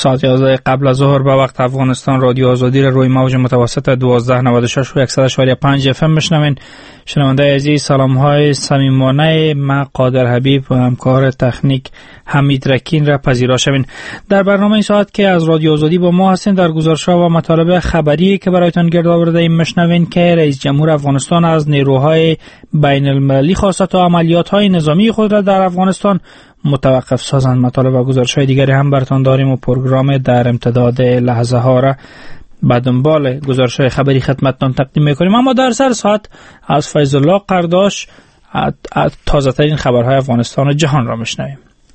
ساعت 11 قبل از ظهر به وقت افغانستان رادیو آزادی را روی موج متوسط 1296 و 100.5 اف ام میشنوین. شنونده عزیز، سلام های صمیمانه ما قادر حبیب و همکار تکنیک حمید رکین را پذیرا شوین. در برنامه این ساعت که از رادیو آزادی با ما هستین، در گزارش‌ها و مطالب خبری که برایتان گرد آورده ایم میشنوین که رئیس جمهور افغانستان از نیروهای بین المللی خواسته تا عملیات‌های نظامی خود را در افغانستان متوقف سازند. مطالب و گزارش‌های دیگری هم براتان داریم و پروگرام در امتداد لحظه ها را به دنبال گزارش‌های خبری خدمتتان تقدیم می‌کنیم. اما در سر ساعت از فیض الله قرداش تازه‌ترین خبرهای افغانستان و جهان را میشنویم.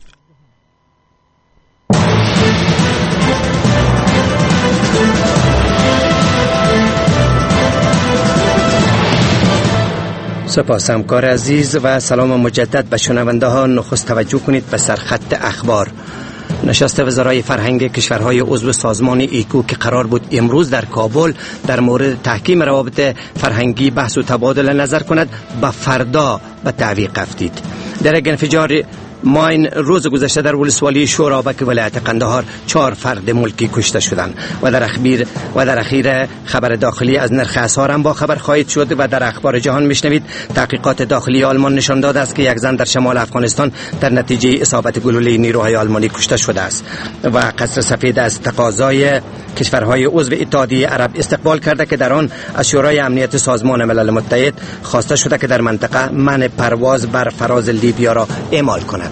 سپاس همکار عزیز و سلام مجدد به شنونده ها. نخست توجه کنید به سرخط اخبار. نشست وزرای فرهنگ کشورهای عضو سازمان ایکو که قرار بود امروز در کابل در مورد تحکیم روابط فرهنگی بحث و تبادل نظر کند، به فردا به تعویق افتید. در یک انفجار ماین روز گذشته در ولسوالی شورابک ولایت قندهار 4 فرد ملکی کشته شدند و در اخیر خبر داخلی از نرخ اسعار هم با خبر خواهید شد و در اخبار جهان میشنوید. تحقیقات داخلی آلمان نشان داده است که یک زن در شمال افغانستان در نتیجه اصابت گلوله نیروهای آلمانی کشته شده است و قصر سفید از تقاضای کشورهای عضو اتحادیه عرب استقبال کرده که در آن از شورای امنیت سازمان ملل متحد خواسته شده که در منطقه منع پرواز بر فراز لیبیا را اعمال کند.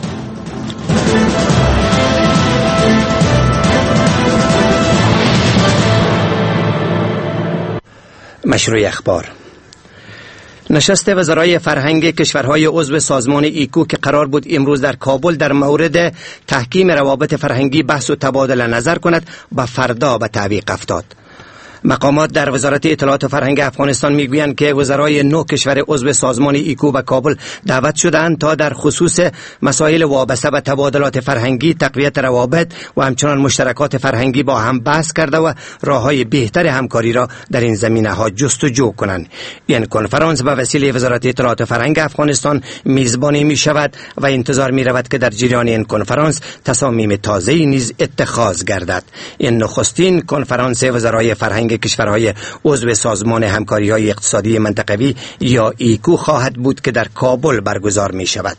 مشروع اخبار. نشست وزرای فرهنگ کشورهای عضو سازمان ایکو که قرار بود امروز در کابل در مورد تحکیم روابط فرهنگی بحث و تبادل نظر کند، به فردا به تعویق افتاد. مقامات در وزارت اطلاعات و فرهنگ افغانستان میگویند که وزرای 9 کشور عضو سازمان ایکو به کابل دعوت شدند تا در خصوص مسائل وابسته به تبادلات فرهنگی، تقویت روابط و همچنان مشترکات فرهنگی با هم بحث کرده و راههای بهتر همکاری را در این زمینه ها جستجو کنند. این کنفرانس به وسیله وزارت اطلاعات و فرهنگ افغانستان میزبانی می شود و انتظار می رود که در جریان این کنفرانس تصامیم تازه‌ای نیز اتخاذ گردد. این نخستین کنفرانس وزرای فرهنگ کشورهای عضو سازمان همکاری‌های اقتصادی منطقوی یا ایکو خواهد بود که در کابل برگزار می شود.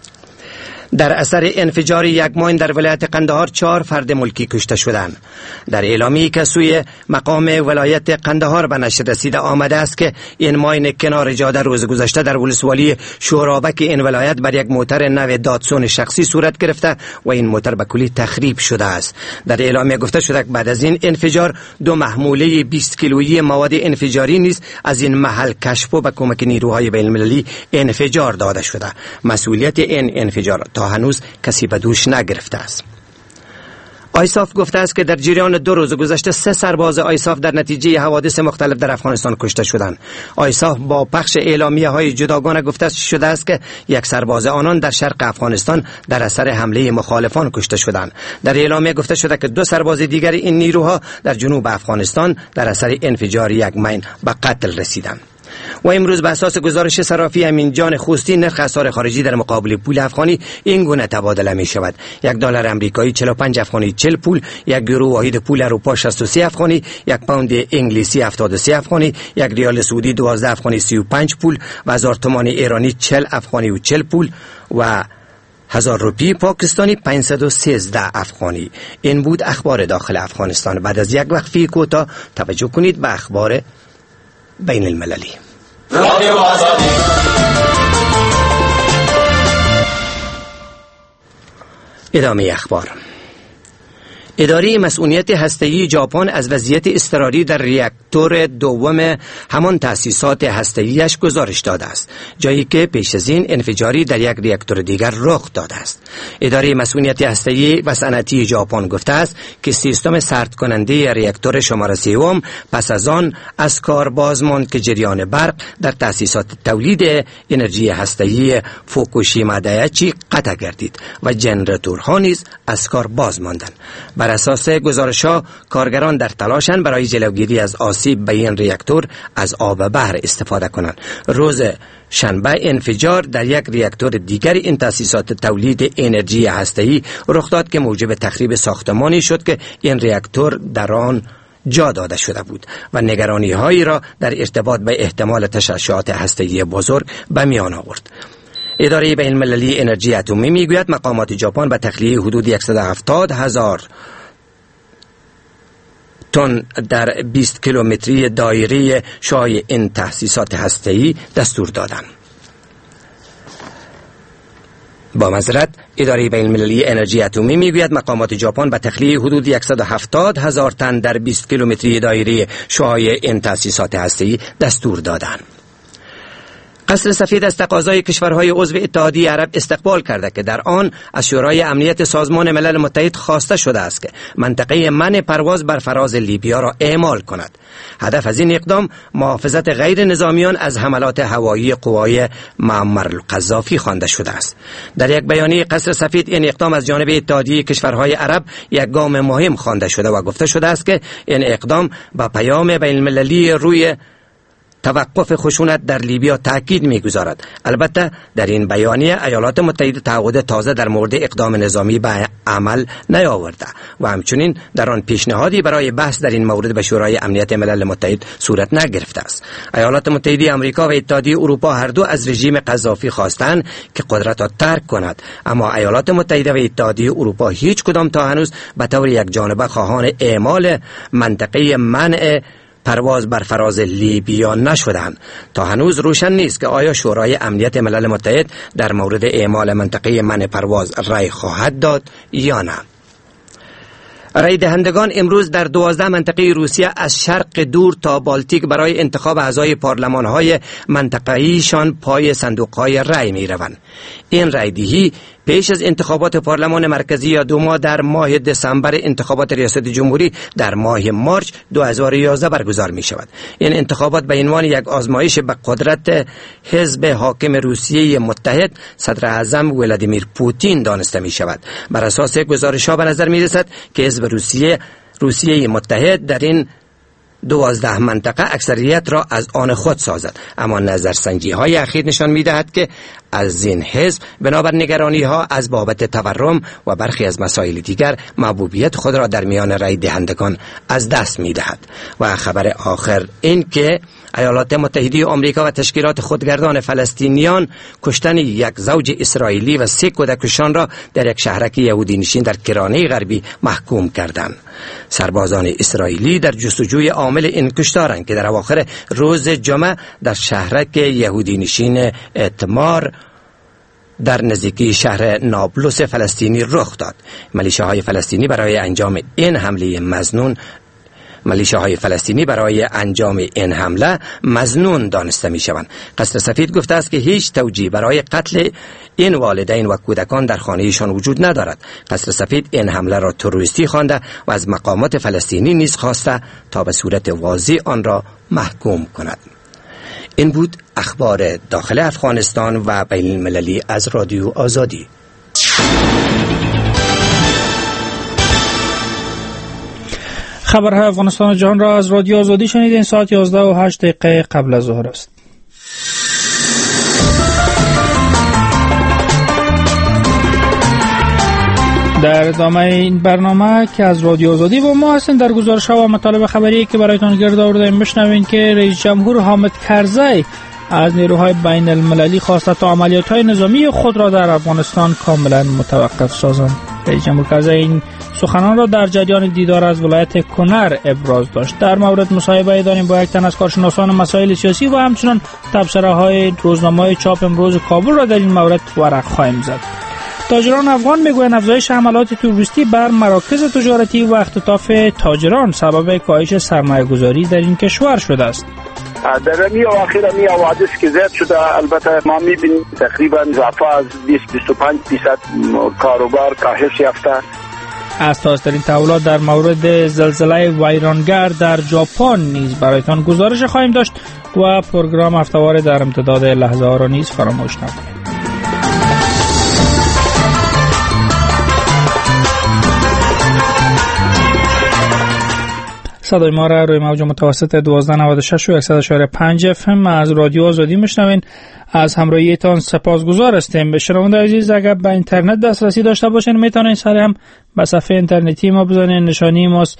در اثر انفجار یک ماین در ولایت قندهار 4 فرد ملکی کشته شدند. در اعلامی که سوی مقام ولایت قندهار به نشر رسیده آمده است که این ماین کنار جاده روز گذشته در ولسوالی شورابک این ولایت بر یک موتر نو داتسون شخصی صورت گرفته و این موتر به کلی تخریب شده است. در اعلامیه گفته شده که بعد از این انفجار 2 محموله 20 کیلویی مواد انفجاری نیز از این محل کشف و به کمک نیروهای بین‌المللی انفجار داده شده. مسئولیت این انفجار تا هنوز کسی به دوش نگرفته است. آیساف گفته است که در جریان 2 روز گذشته 3 سرباز آیساف در نتیجه حوادث مختلف در افغانستان کشته شدند. آیساف با پخش اعلامیه های جداگانه گفته شده است که 1 سرباز آنان در شرق افغانستان در اثر حمله مخالفان کشته شدند. در اعلامیه گفته شده که 2 سرباز دیگر این نیروها در جنوب افغانستان در اثر انفجار یک ماین به قتل رسیدند. و امروز به اساس گزارش صرافی امینجان خوستی نرخ اسعار خارجی در مقابل پول افغانی این گونه تبادله می شود: $1 امریکایی 45 افغانی 40 پول، 1 یورو واحد پول اروپا 63 افغانی، 1 پوند انگلیسی 73 افغانی، 1 ریال سعودی 12 افغانی 35 پول و 1000 تومان ایرانی 40 افغانی و 40 پول و 1000 روپی پاکستانی 513 افغانی. این بود اخبار داخل افغانستان. بعد از یک وقفه کوتاه توجه کنید به اخبار بین المللی. رادیو آزادی. ادامه اخبار. اداره مسئولیت هسته‌ای ژاپن از وضعیت اضطراری در ریاکتور دوم همان تأسیسات هسته‌ایش گزارش داده است، جایی که پیش از این انفجاری در یک ریاکتور دیگر رخ داده است. اداره مسئولیت هسته‌ای و صنعتی ژاپن گفته است که سیستم سرد کننده ریاکتور شماره 3 پس از آن از کار باز ماند که جریان برق در تأسیسات تولید انرژی هسته‌ای فوکوشیما دایچی قطع گردید و ژنراتورها نیز از کار باز ماندند. بر اساس گزارش‌ها کارگران در تلاشند برای جلوگیری از آسیب به این ریاکتور از آب بحر استفاده کنند. روز شنبه انفجار در یک راکتور دیگر این تأسیسات تولید انرژی هسته‌ای رخ داد که موجب تخریب ساختمانی شد که این راکتور در آن جا داده شده بود و نگرانی هایی را در ارتباط به احتمال تشعشعات هسته‌ای بزرگ به میان آورد. اداره بین المللی انرژی اتمی میگوید مقامات ژاپن به تخلیه حدود 170,000 تن در 20 کیلومتری دایره شعاع این تأسیسات هسته‌ای دستور دادند. با معذرت، اداره بین المللی انرژی اتمی میگوید مقامات ژاپن به تخلیه حدود 170,000 تن در 20 کیلومتری دایره شعاع این تأسیسات هسته‌ای دستور دادند. قصر سفید از تقاضای کشورهای عضو اتحادیه عرب استقبال کرده که در آن از شورای امنیت سازمان ملل متحد خواسته شده است که منطقه منع پرواز بر فراز لیبیا را اعمال کند. هدف از این اقدام محافظت غیر نظامیان از حملات هوایی قوای معمر القذافی خوانده شده است. در یک بیانیه قصر سفید این اقدام از جانب اتحادیه کشورهای عرب یک گام مهم خوانده شده و گفته شده است که این اقدام با پیام بین المللی روی توقف خشونت در لیبیا تاکید می‌گذارد. البته در این بیانیه ایالات متحده تعهد تازه در مورد اقدام نظامی به عمل نیاورده و همچنین در آن پیشنهادی برای بحث در این مورد به شورای امنیت ملل متحد صورت نگرفته است. ایالات متحده آمریکا و اتحادیه اروپا هر دو از رژیم قذافی خواستند که قدرت را ترک کند، اما ایالات متحده و اتحادیه اروپا هیچ کدام تا هنوز به طور یک جانبه خواهان اعمال منطقه منع پرواز بر فراز لیبیا نشدند. تا هنوز روشن نیست که آیا شورای امنیت ملل متحد در مورد اعمال منطقه منع پرواز رأی خواهد داد یا نه. رای دهندگان امروز در 12 منطقه روسیه از شرق دور تا بالتیک برای انتخاب اعضای پارلمان‌های منطقه‌ایشان پای صندوق‌های رای می‌روند. این رایدهی پیش از انتخابات پارلمان مرکزی یا دوما در ماه دسامبر انتخابات ریاست جمهوری در ماه مارچ 2011 برگزار می شود. این انتخابات به عنوان یک آزمایش به قدرت حزب حاکم روسیه متحد صدر اعظم ولادیمیر پوتین دانسته می شود. بر اساس گزارش‌ها به نظر می رسد که حزب روسیه متحد در این 12 منطقه اکثریت را از آن خود سازد، اما نظرسنجی های اخیر نشان می دهد که از این حزب بنابر نگرانی ها از بابت تورم و برخی از مسائل دیگر محبوبیت خود را در میان رای دهندگان از دست می دهد. و خبر آخر این که ایالات متحده آمریکا و تشکیلات خودگردان فلسطینیان کشتن یک زوج اسرائیلی و 3 کودکشان را در یک شهرک یهودی نشین در کرانه غربی محکوم کردند. سربازان اسرائیلی در جستجوی عامل این کشتارند که در اواخر روز جمعه در شهرک یهودی نشین اتمار در نزدیکی شهر نابلس فلسطینی رخ داد. ملیشه‌های فلسطینی برای انجام این حمله مظنون دانسته می شوند. قصر سفید گفته است که هیچ توجیه برای قتل این والدین و کودکان در خانه‌شان وجود ندارد. قصر سفید این حمله را تروریستی خوانده و از مقامات فلسطینی نیز خواسته تا به صورت واضح آن را محکوم کند. این بود اخبار داخل افغانستان و بین المللی از رادیو آزادی. خبرهای افغانستان و جهان را از رادیو آزادی شنیدین. ساعت 11:08 قبل از ظهر است. در ادامه این برنامه که از رادیو آزادی با ما هستین، در گزارش‌ها و مطالب خبری که برایتان گرد آوردیم بشنوین که رئیس جمهور حامد کرزی از نیروهای بین المللی خواسته تا عملیات‌های نظامی خود را در افغانستان کاملا متوقف سازند. رئیس جمهور کرزی این سخنان را در جریان دیدار از ولایت کنر ابراز داشت. در مورد مصاحبه داریم با یک تن از کارشناسان مسائل سیاسی و همچنین تبصره‌های روزنامه‌های چاپ امروز کابل را در این مورد ورق خواهیم زد. تاجران افغان میگویند افزایش حملات تروریستی بر مراکز تجارتی و اختطاف تاجران سبب کاهش سرمایه‌گذاری در این کشور شده است. در اواخر حوادث که زیاد شده، البته ما می‌بینیم تقریبا اضافه از 20-25% کاروبار کاهش یافته. از تازه‌ترین تحولات در مورد زلزله ویرانگر در ژاپن نیز برایتان گزارش خواهیم داشت و پروگرام هفته‌وار در امتداد لحظه ها را نیز فراموش نکنید. صدای ما را روی موج متوسط 1296 و 100.5 FM از رادیو آزادی میشنوین. از همراهیتان سپاسگزار هستیم. به شنونده عزیز اگر به اینترنت دسترسی داشته باشین میتونین سریع هم به صفحه اینترنتی ما بزنین. نشانی ماست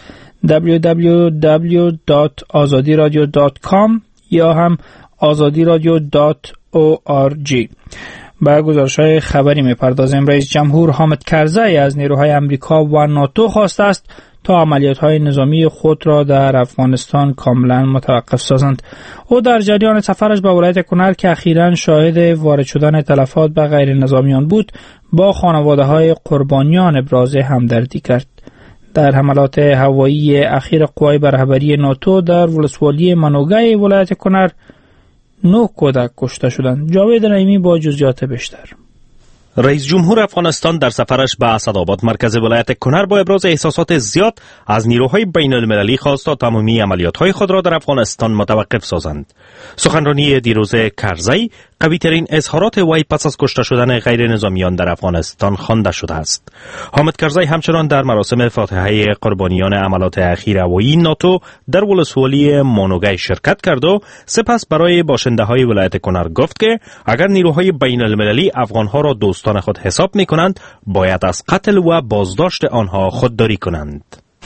www.azadiradio.com یا هم azadiradio.org. با گزارش‌های خبری می‌پردازیم. رئیس جمهور حامد کرزی از نیروهای امریکا و ناتو خواسته است تا عملیات‌های نظامی خود را در افغانستان کاملا متوقف سازند. او در جریان سفرش به ولایت کنر که اخیراً شاهد وارد شدن تلفات به غیر نظامیان بود، با خانواده‌های قربانیان ابراز همدردی کرد. در حملات هوایی اخیر قوای رهبری ناتو در ولسوالی منوگای ولایت کنر 9 کودک کشته شدند. جاوید نعیمی با جزئیات بیشتر. رئیس جمهور افغانستان در سفرش به اسدآباد مرکز ولایت کنر با ابراز احساسات زیاد از نیروهای بین المللی خواست تا تمامی عملیات‌های خود را در افغانستان متوقف سازند. سخنرانی دیروز کرزی قوی ترین اظهارات وی پس از کشته شدن غیر نظامیان در افغانستان خوانده شده است. حامد کرزی همچنان در مراسم فاتحه قربانیان عملیات اخیر هوایی ناتو در ولسوالی مانوگای شرکت کرد و سپس برای باشنده‌های ولایت کنر گفت که اگر نیروهای بین المللی افغان‌ها را دوستان خود حساب می‌کنند، باید از قتل و بازداشت آنها خودداری کنند.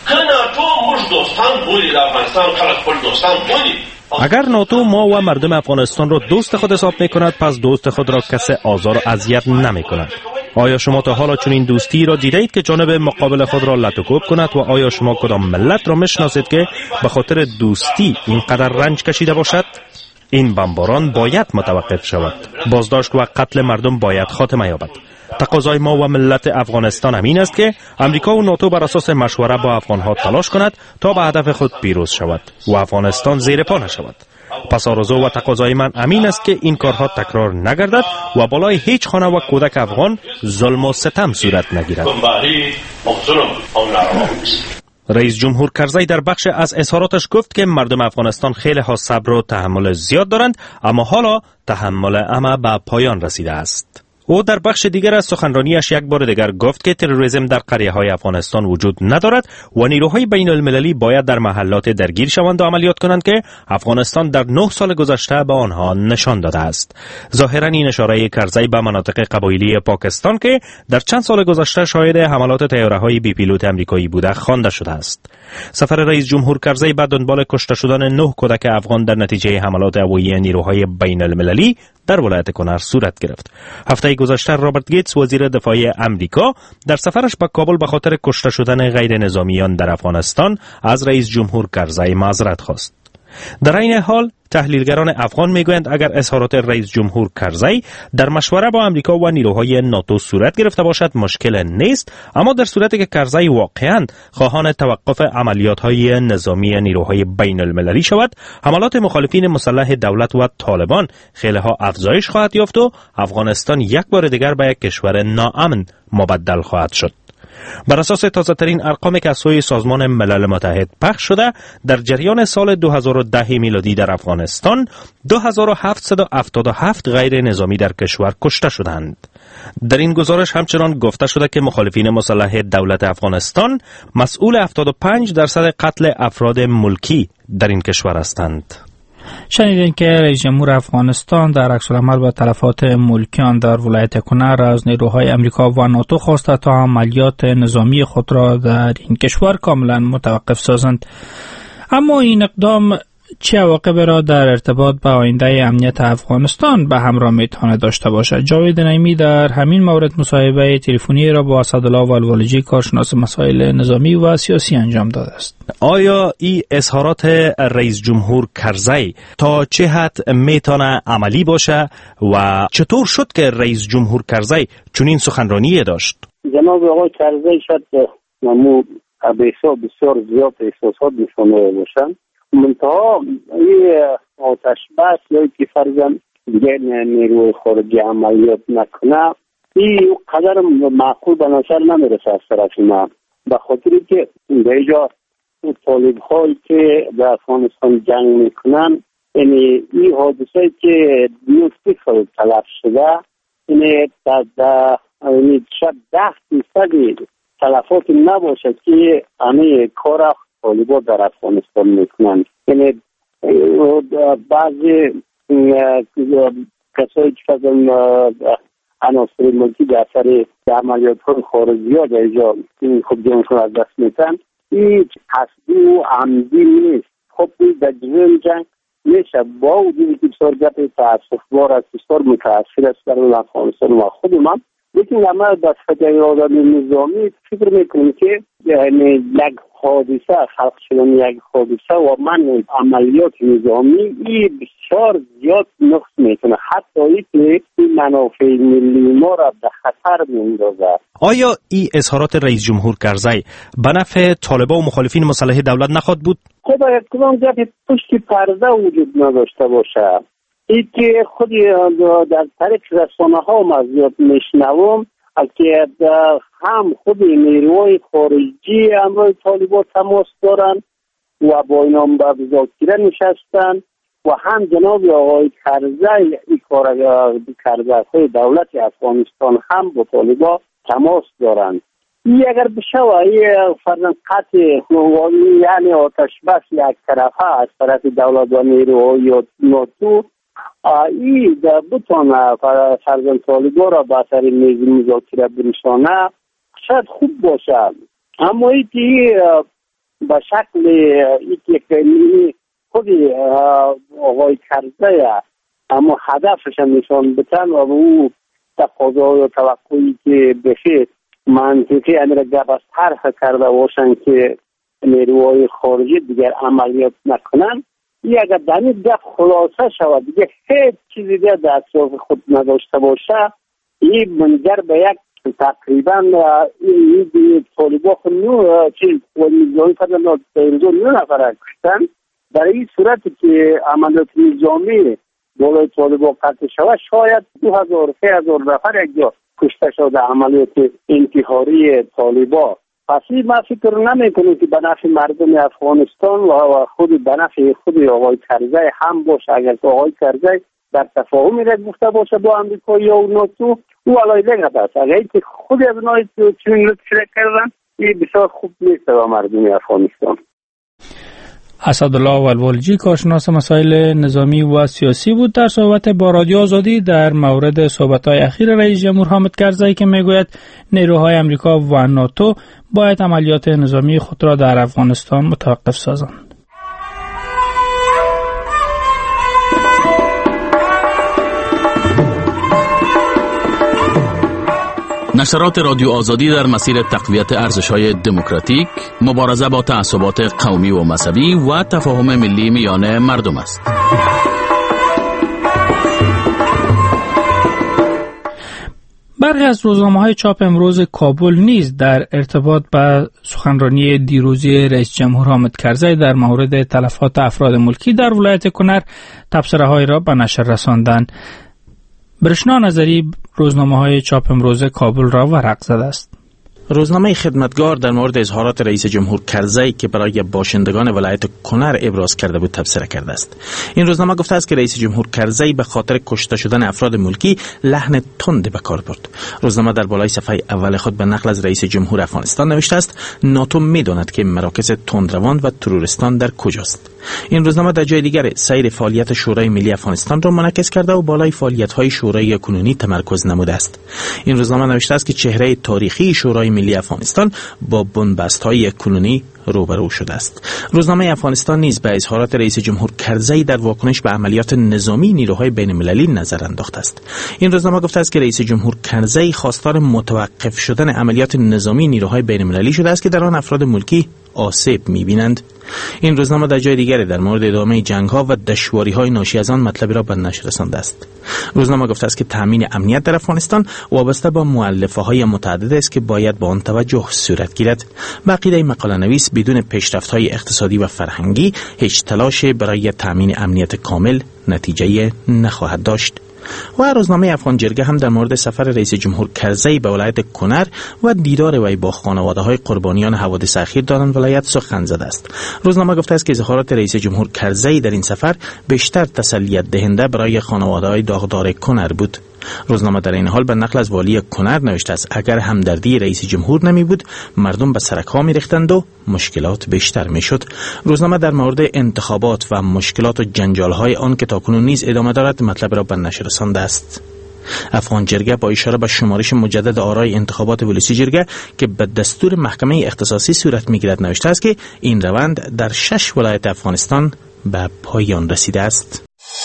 اگر ناتو ما و مردم افغانستان را دوست خود حساب می کند، پس دوست خود را کسی آزار و اذیت نمی کند. آیا شما تا حالا چنین دوستی را دیدید که جانب مقابل خود را لط و کوب کند و آیا شما کدام ملت را میشناسید که به خاطر دوستی اینقدر رنج کشیده باشد؟ این بمباران باید متوقف شود. بازداشت و قتل مردم باید خاتمه یابد. تقاضای ما و ملت افغانستان همین است که امریکا و ناتو بر اساس مشوره با افغانها تلاش کند تا به هدف خود پیروز شود و افغانستان زیر پا نشود. پس آرزو و تقاضای من امین است که این کارها تکرار نگردد و بالای هیچ خانه و کودک افغان ظلم و ستم صورت نگیرد. رئیس جمهور کرزی در بخش از اظهاراتش گفت که مردم افغانستان خیلی ها صبر و تحمل زیاد دارند، اما حالا تحمل اما به پایان رسیده است. او در بخش دیگر از سخنرانیش یک بار دیگر گفت که تروریسم در قریه‌های افغانستان وجود ندارد و نیروهای بین المللی باید در محلات درگیر شوند و عملیات کنند که افغانستان در 9 سال گذشته به آنها نشان داده است. ظاهراً این اشاره کرزی به مناطق قبایلی پاکستان که در چند سال گذشته شاهد حملات طیاره‌های بی پیلوت آمریکایی بوده خوانده شده است. سفر رئیس جمهور کرزی به دنبال کشته شدن 9 کودک افغان در نتیجه حملات هوایی نیروهای بین المللی در ولایت کنر صورت گرفت. هفته گذشته رابرت گیتس وزیر دفاع امریکا در سفرش به کابل به خاطر کشته شدن غیر نظامیان در افغانستان از رئیس جمهور کرزی معذرت خواست. در این حال تحلیلگران افغان میگویند اگر اظهارات رئیس جمهور کرزی در مشوره با امریکا و نیروهای ناتو صورت گرفته باشد مشکل نیست، اما در صورتی که کرزی واقعاً خواهان توقف عملیات‌های نظامی نیروهای بین المللی شود، حملات مخالفین مسلح دولت و طالبان خیلی ها افزایش خواهد یافت و افغانستان یک بار دیگر به یک کشور ناامن مبدل خواهد شد. بر اساس تازه‌ترین ارقامی که از سوی سازمان ملل متحد پخش شده، در جریان سال 2010 میلادی در افغانستان 2777 غیر نظامی در کشور کشته شدند. در این گزارش همچنان گفته شده که مخالفین مسلح دولت افغانستان مسئول 75% قتل افراد ملکی در این کشور هستند. شنیدین که رئیس جمهور افغانستان در عکس‌العمل به تلفات ملکیان در ولایت کنر از نیروهای امریکا و ناتو خواسته تا عملیات نظامی خود را در این کشور کاملا متوقف سازند. اما این اقدام چه عواقبی را در ارتباط با آینده امنیت افغانستان به همراه میتواند داشته باشد؟ جاوید نعیمی در همین مورد مصاحبه تلفنی را با اسدالله ولوالجی کارشناس مسائل نظامی و سیاسی انجام داده است. آیا این اظهارات رئیس جمهور کرزی تا چه حد میتونه عملی باشه و چطور شد که رئیس جمهور کرزی چنین سخنرانی داشت؟ جناب آقای کرزی شاید ممنوع بسیار زیاد احساسات نشانه باشند، منتها این آتش بس یا که فرضاً دیگه نیروی خارجی عملیات نکنه، این قدر معقول به نظر نمیرسه از طرف من، به خاطری که به اینجا طالب هایی که در افغانستان جنگ میکنن، یعنی این حادثه که 200 سال تلف شده، یعنی شاید 10% تلفات نباشه که همه کار طالبان در افغانستان میکنند. یعنی بعضی کسایی که فضل عناصر ملکی در اثر عملیات های خارجی ها در اینجا خب جانشون از دست میتن، هیچ قصدی و عمدی نیست. خب در جریان جنگ میشه با وجودی که بسیار گپ تاسفبار است، بسیار متاثر است در افغانستان و خود من، لیکن اما در فکر آدم نظامی فکر میکنم که یعنی یک حادثه خلق شدن یک حادثه و من عملیات نظامی این بسیار زیاد نقص میکنه، حتی اینکه این منافع ملی ما را به خطر میندازه. آیا این اظهارات رئیس جمهور کرزی به نفع طالبان و مخالفین مسلح دولت نخواهد بود؟ خب کدام گپ پشت پرده وجود نداشته باشه. این که خود در طریق رسانه ها مزیاد میشنوم که هم خود نیروهای خارجی امروی طالبان تماس دارن و با اینا به مذاکره نشستن و هم جناب آقای کرزی این کارگرهای دولت افغانستان هم با طالبان تماس دارن. این اگر بشه فرضاً قطع یعنی آتش بس یک طرفه از طرف دولت و نیروهای ناتو این بتونه فرضاً طالبان را به اثر میز مذاکره برسانه شاید خوب باشه، اما این که به شکل این خود آقای کرزی اما هدفش نشان بتن و او تقاضا و توقعی که بشه منطقی امیر گبست طرح کرده باشن که نیروهای خارجی دیگر عملیات نکنن، این اگر در این گپ خلاصه شود دیگه هیچ چیزی دیگر در اطراف خود نداشته باشه، این منجر به یک تقریبا این طالبان خود چیز نظامی کردن تایرزون 9 نفر کشتن. در این صورت که عملیات نظامی بالای طالبان قطع شود شاید 2000-3000 نفر یک جا کشته شده عملیات انتحاری طالبان. پس این من فکر نمی کنم که به نفع مردم افغانستان و خود به نفع خود آقای کرزی هم باشه. اگر آقای کرزی در تفاهمی را گفته باشه با امریکا یا ناتو او علایده است، اگر که خود از نای چنین لطفی کردن این بسیار خوب نیست با مردم افغانستان. اسدالله ولولجی کارشناس مسائل نظامی و سیاسی بود در صحبت با رادیو آزادی در مورد صحبت‌های اخیر رئیس جمهور حامد کرزی که میگوید نیروهای امریکا و ناتو باید عملیات نظامی خود را در افغانستان متوقف سازند. نشرات رادیو آزادی در مسیر تقویت ارزش‌های دموکراتیک، مبارزه با تعصبات قومی و مذهبی و تفاهم ملی میان مردم است. برخی از روزنامه‌های چاپ امروز کابل نیز در ارتباط با سخنرانی دیروزی رئیس جمهور حامد کرزی در مورد تلفات افراد ملکی در ولایت کنر تبصره‌های را به نشر رساندند. برشنا نظری روزنامه‌های چاپ امروز کابل را ورق زده است. روزنامه خدمتگار در مورد اظهارات رئیس جمهور کرزی که برای باشندگان ولایت کنر ابراز کرده بود تبصره کرده است. این روزنامه گفته است که رئیس جمهور کرزی به خاطر کشته شدن افراد ملکی لحن تند به کار برد. روزنامه در بالای صفحه اول خود به نقل از رئیس جمهور افغانستان نوشته است ناتو می‌داند که مراکز تندروان و تروریستان در کجاست. این روزنامه در جای دیگر سیر فعالیت شورای ملی افغانستان را منعکس کرده و بالای فعالیت‌های شورای کنونی تمرکز نموده است. این روزنامه نوشته است که چهره تاریخی شورای ملی افغانستان با بنبست‌های کنونی روبرو شده است. روزنامه افغانستان نیز به اظهارات رئیس جمهور کرزی در واکنش به عملیات نظامی نیروهای بین‌المللی نظر انداخته است. این روزنامه گفته است که رئیس جمهور کرزی خواستار متوقف شدن عملیات نظامی نیروهای بین‌المللی شده است که در آن افراد ملکی آسیب می‌بینند. این روزنامه در جای دیگری در مورد ادامه جنگ‌ها و دشواری‌های ناشی از آن مطلبی را به نشر رسانده است. روزنامه گفته است که تامین امنیت در افغانستان وابسته با مؤلفه‌های متعدد است که باید با آن توجه صورت گیرد. به عقیده مقاله نویس بدون پیشرفت‌های اقتصادی و فرهنگی هیچ تلاشی برای تامین امنیت کامل نتیجه نخواهد داشت. و روزنامه افغان جرگه هم در مورد سفر رئیس جمهور کرزی به ولایت کنر و دیدار وی با خانواده‌های قربانیان حوادث اخیر در آن ولایت سخن زده است. روزنامه گفته است که اظهارات رئیس جمهور کرزی در این سفر بیشتر تسلیت دهنده برای خانواده‌های داغدار کنر بود. روزنامه در این حال به نقل از والی کنر نوشته است اگر همدردی رئیس جمهور نمی بود مردم به سرک‌ها می‌ریختند و مشکلات بیشتر می‌شد. روزنامه در مورد انتخابات و مشکلات و جنجال‌های آن که تاکنون نیز ادامه دارد مطلب را به نشر رسانده است. افغان جرگه با اشاره به شمارش مجدد آرای انتخابات ولسی جرگه که به دستور محکمه اختصاصی صورت می‌گیرد نوشته است که این روند در 6 ولایت افغانستان به پایان رسیده است.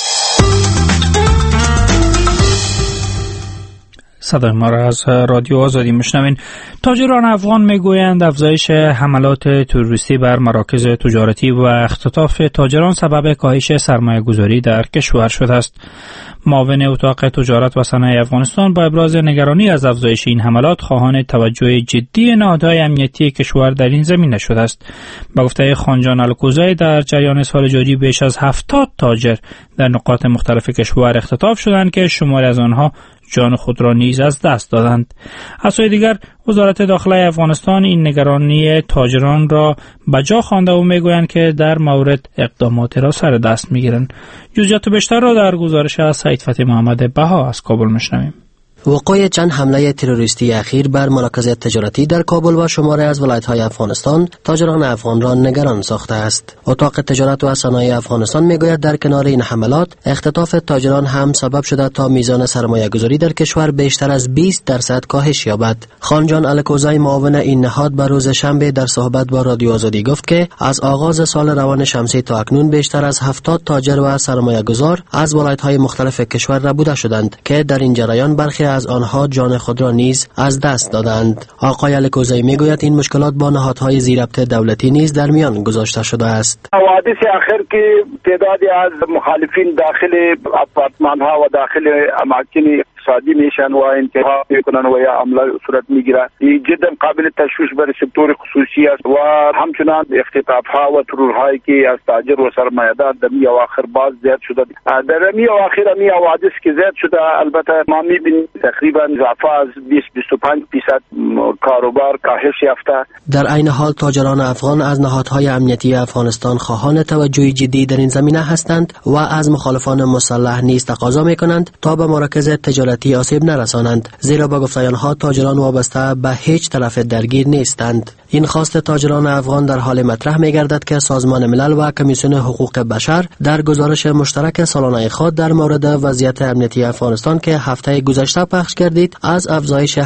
صدای ما را از رادیو آزادی میشنوین. تاجران افغان میگویند افزایش حملات تروریستی بر مراکز تجارتی و اختطاف تاجران سبب کاهش سرمایه گذاری در کشور شده است. معاون اتاق تجارت و صنایع افغانستان با ابراز نگرانی از افزایش این حملات خواهان توجه جدی نهادهای امنیتی کشور در این زمینه شده است. به گفته خانجان الکوزی در جریان سال جاری بیش از 70 تاجر در نقاط مختلف کشور اختطاف شدند که شماری از آنها جان خود را نیز از دست دادند. از سوی دیگر وزارت داخله افغانستان این نگرانی تاجران را بجا خوانده و میگویند که در مورد اقدامات را سر دست میگیرند. جزئیات بیشتر را در گزارش از سید فتح محمد بها از کابل میشنویم. وقوع چند حمله تروریستی اخیر بر مراکز تجارتی در کابل و شماری از ولایت‌های افغانستان تاجران افغان را نگران ساخته است. اتاق تجارت و صنایع افغانستان میگوید در کنار این حملات اختطاف تاجران هم سبب شده تا میزان سرمایه‌گذاری در کشور بیشتر از 20% کاهش یابد. خانجان الکوزی معاون این نهاد به روز شنبه در صحبت با رادیو آزادی گفت که از آغاز سال روان شمسی تا اکنون بیشتر از 70 تاجر و سرمایه‌گذار از ولایت‌های مختلف کشور ربوده شدند که در این جریان برخی از آنها جان خود را نیز از دست دادند. آقای الکوزی میگوید این مشکلات با نهادهای زیربط دولتی نیز در میان گذاشته شده است. حوادث اخیر که تعدادی از مخالفین داخل آپارتمان ها و داخل اماکن اقتصادی میشن و انتخاب میکنن و یا عمل صورت میگیره جدا قابل تشویش برای سکتور خصوصی است و همچنان اختطاف ها و ترور هایی که از تاجر و سرمایه‌دار در می اواخر باز زیاد شده. در می اواخر می حوادث که زیاد شده البته ما میبینیم تقریبا اضافه از 20-25% کاروبار کاهش یافته. در عین حال تاجران افغان از نهادهای امنیتی افغانستان خواهان توجه جدی در این زمینه هستند و از مخالفان مسلح نیز تقاضا میکنند تا به مراکز تجارتی آسیب نرسانند، زیرا با گفته آنها تاجران وابسته به هیچ طرف درگیر نیستند. این خواست تاجران افغان در حال مطرح می‌گردد که سازمان ملل و کمیسیون حقوق بشر در گزارش مشترک سالانه خود در مورد وضعیت امنیتی افغانستان که هفته گذشته پخش کردید از افزایش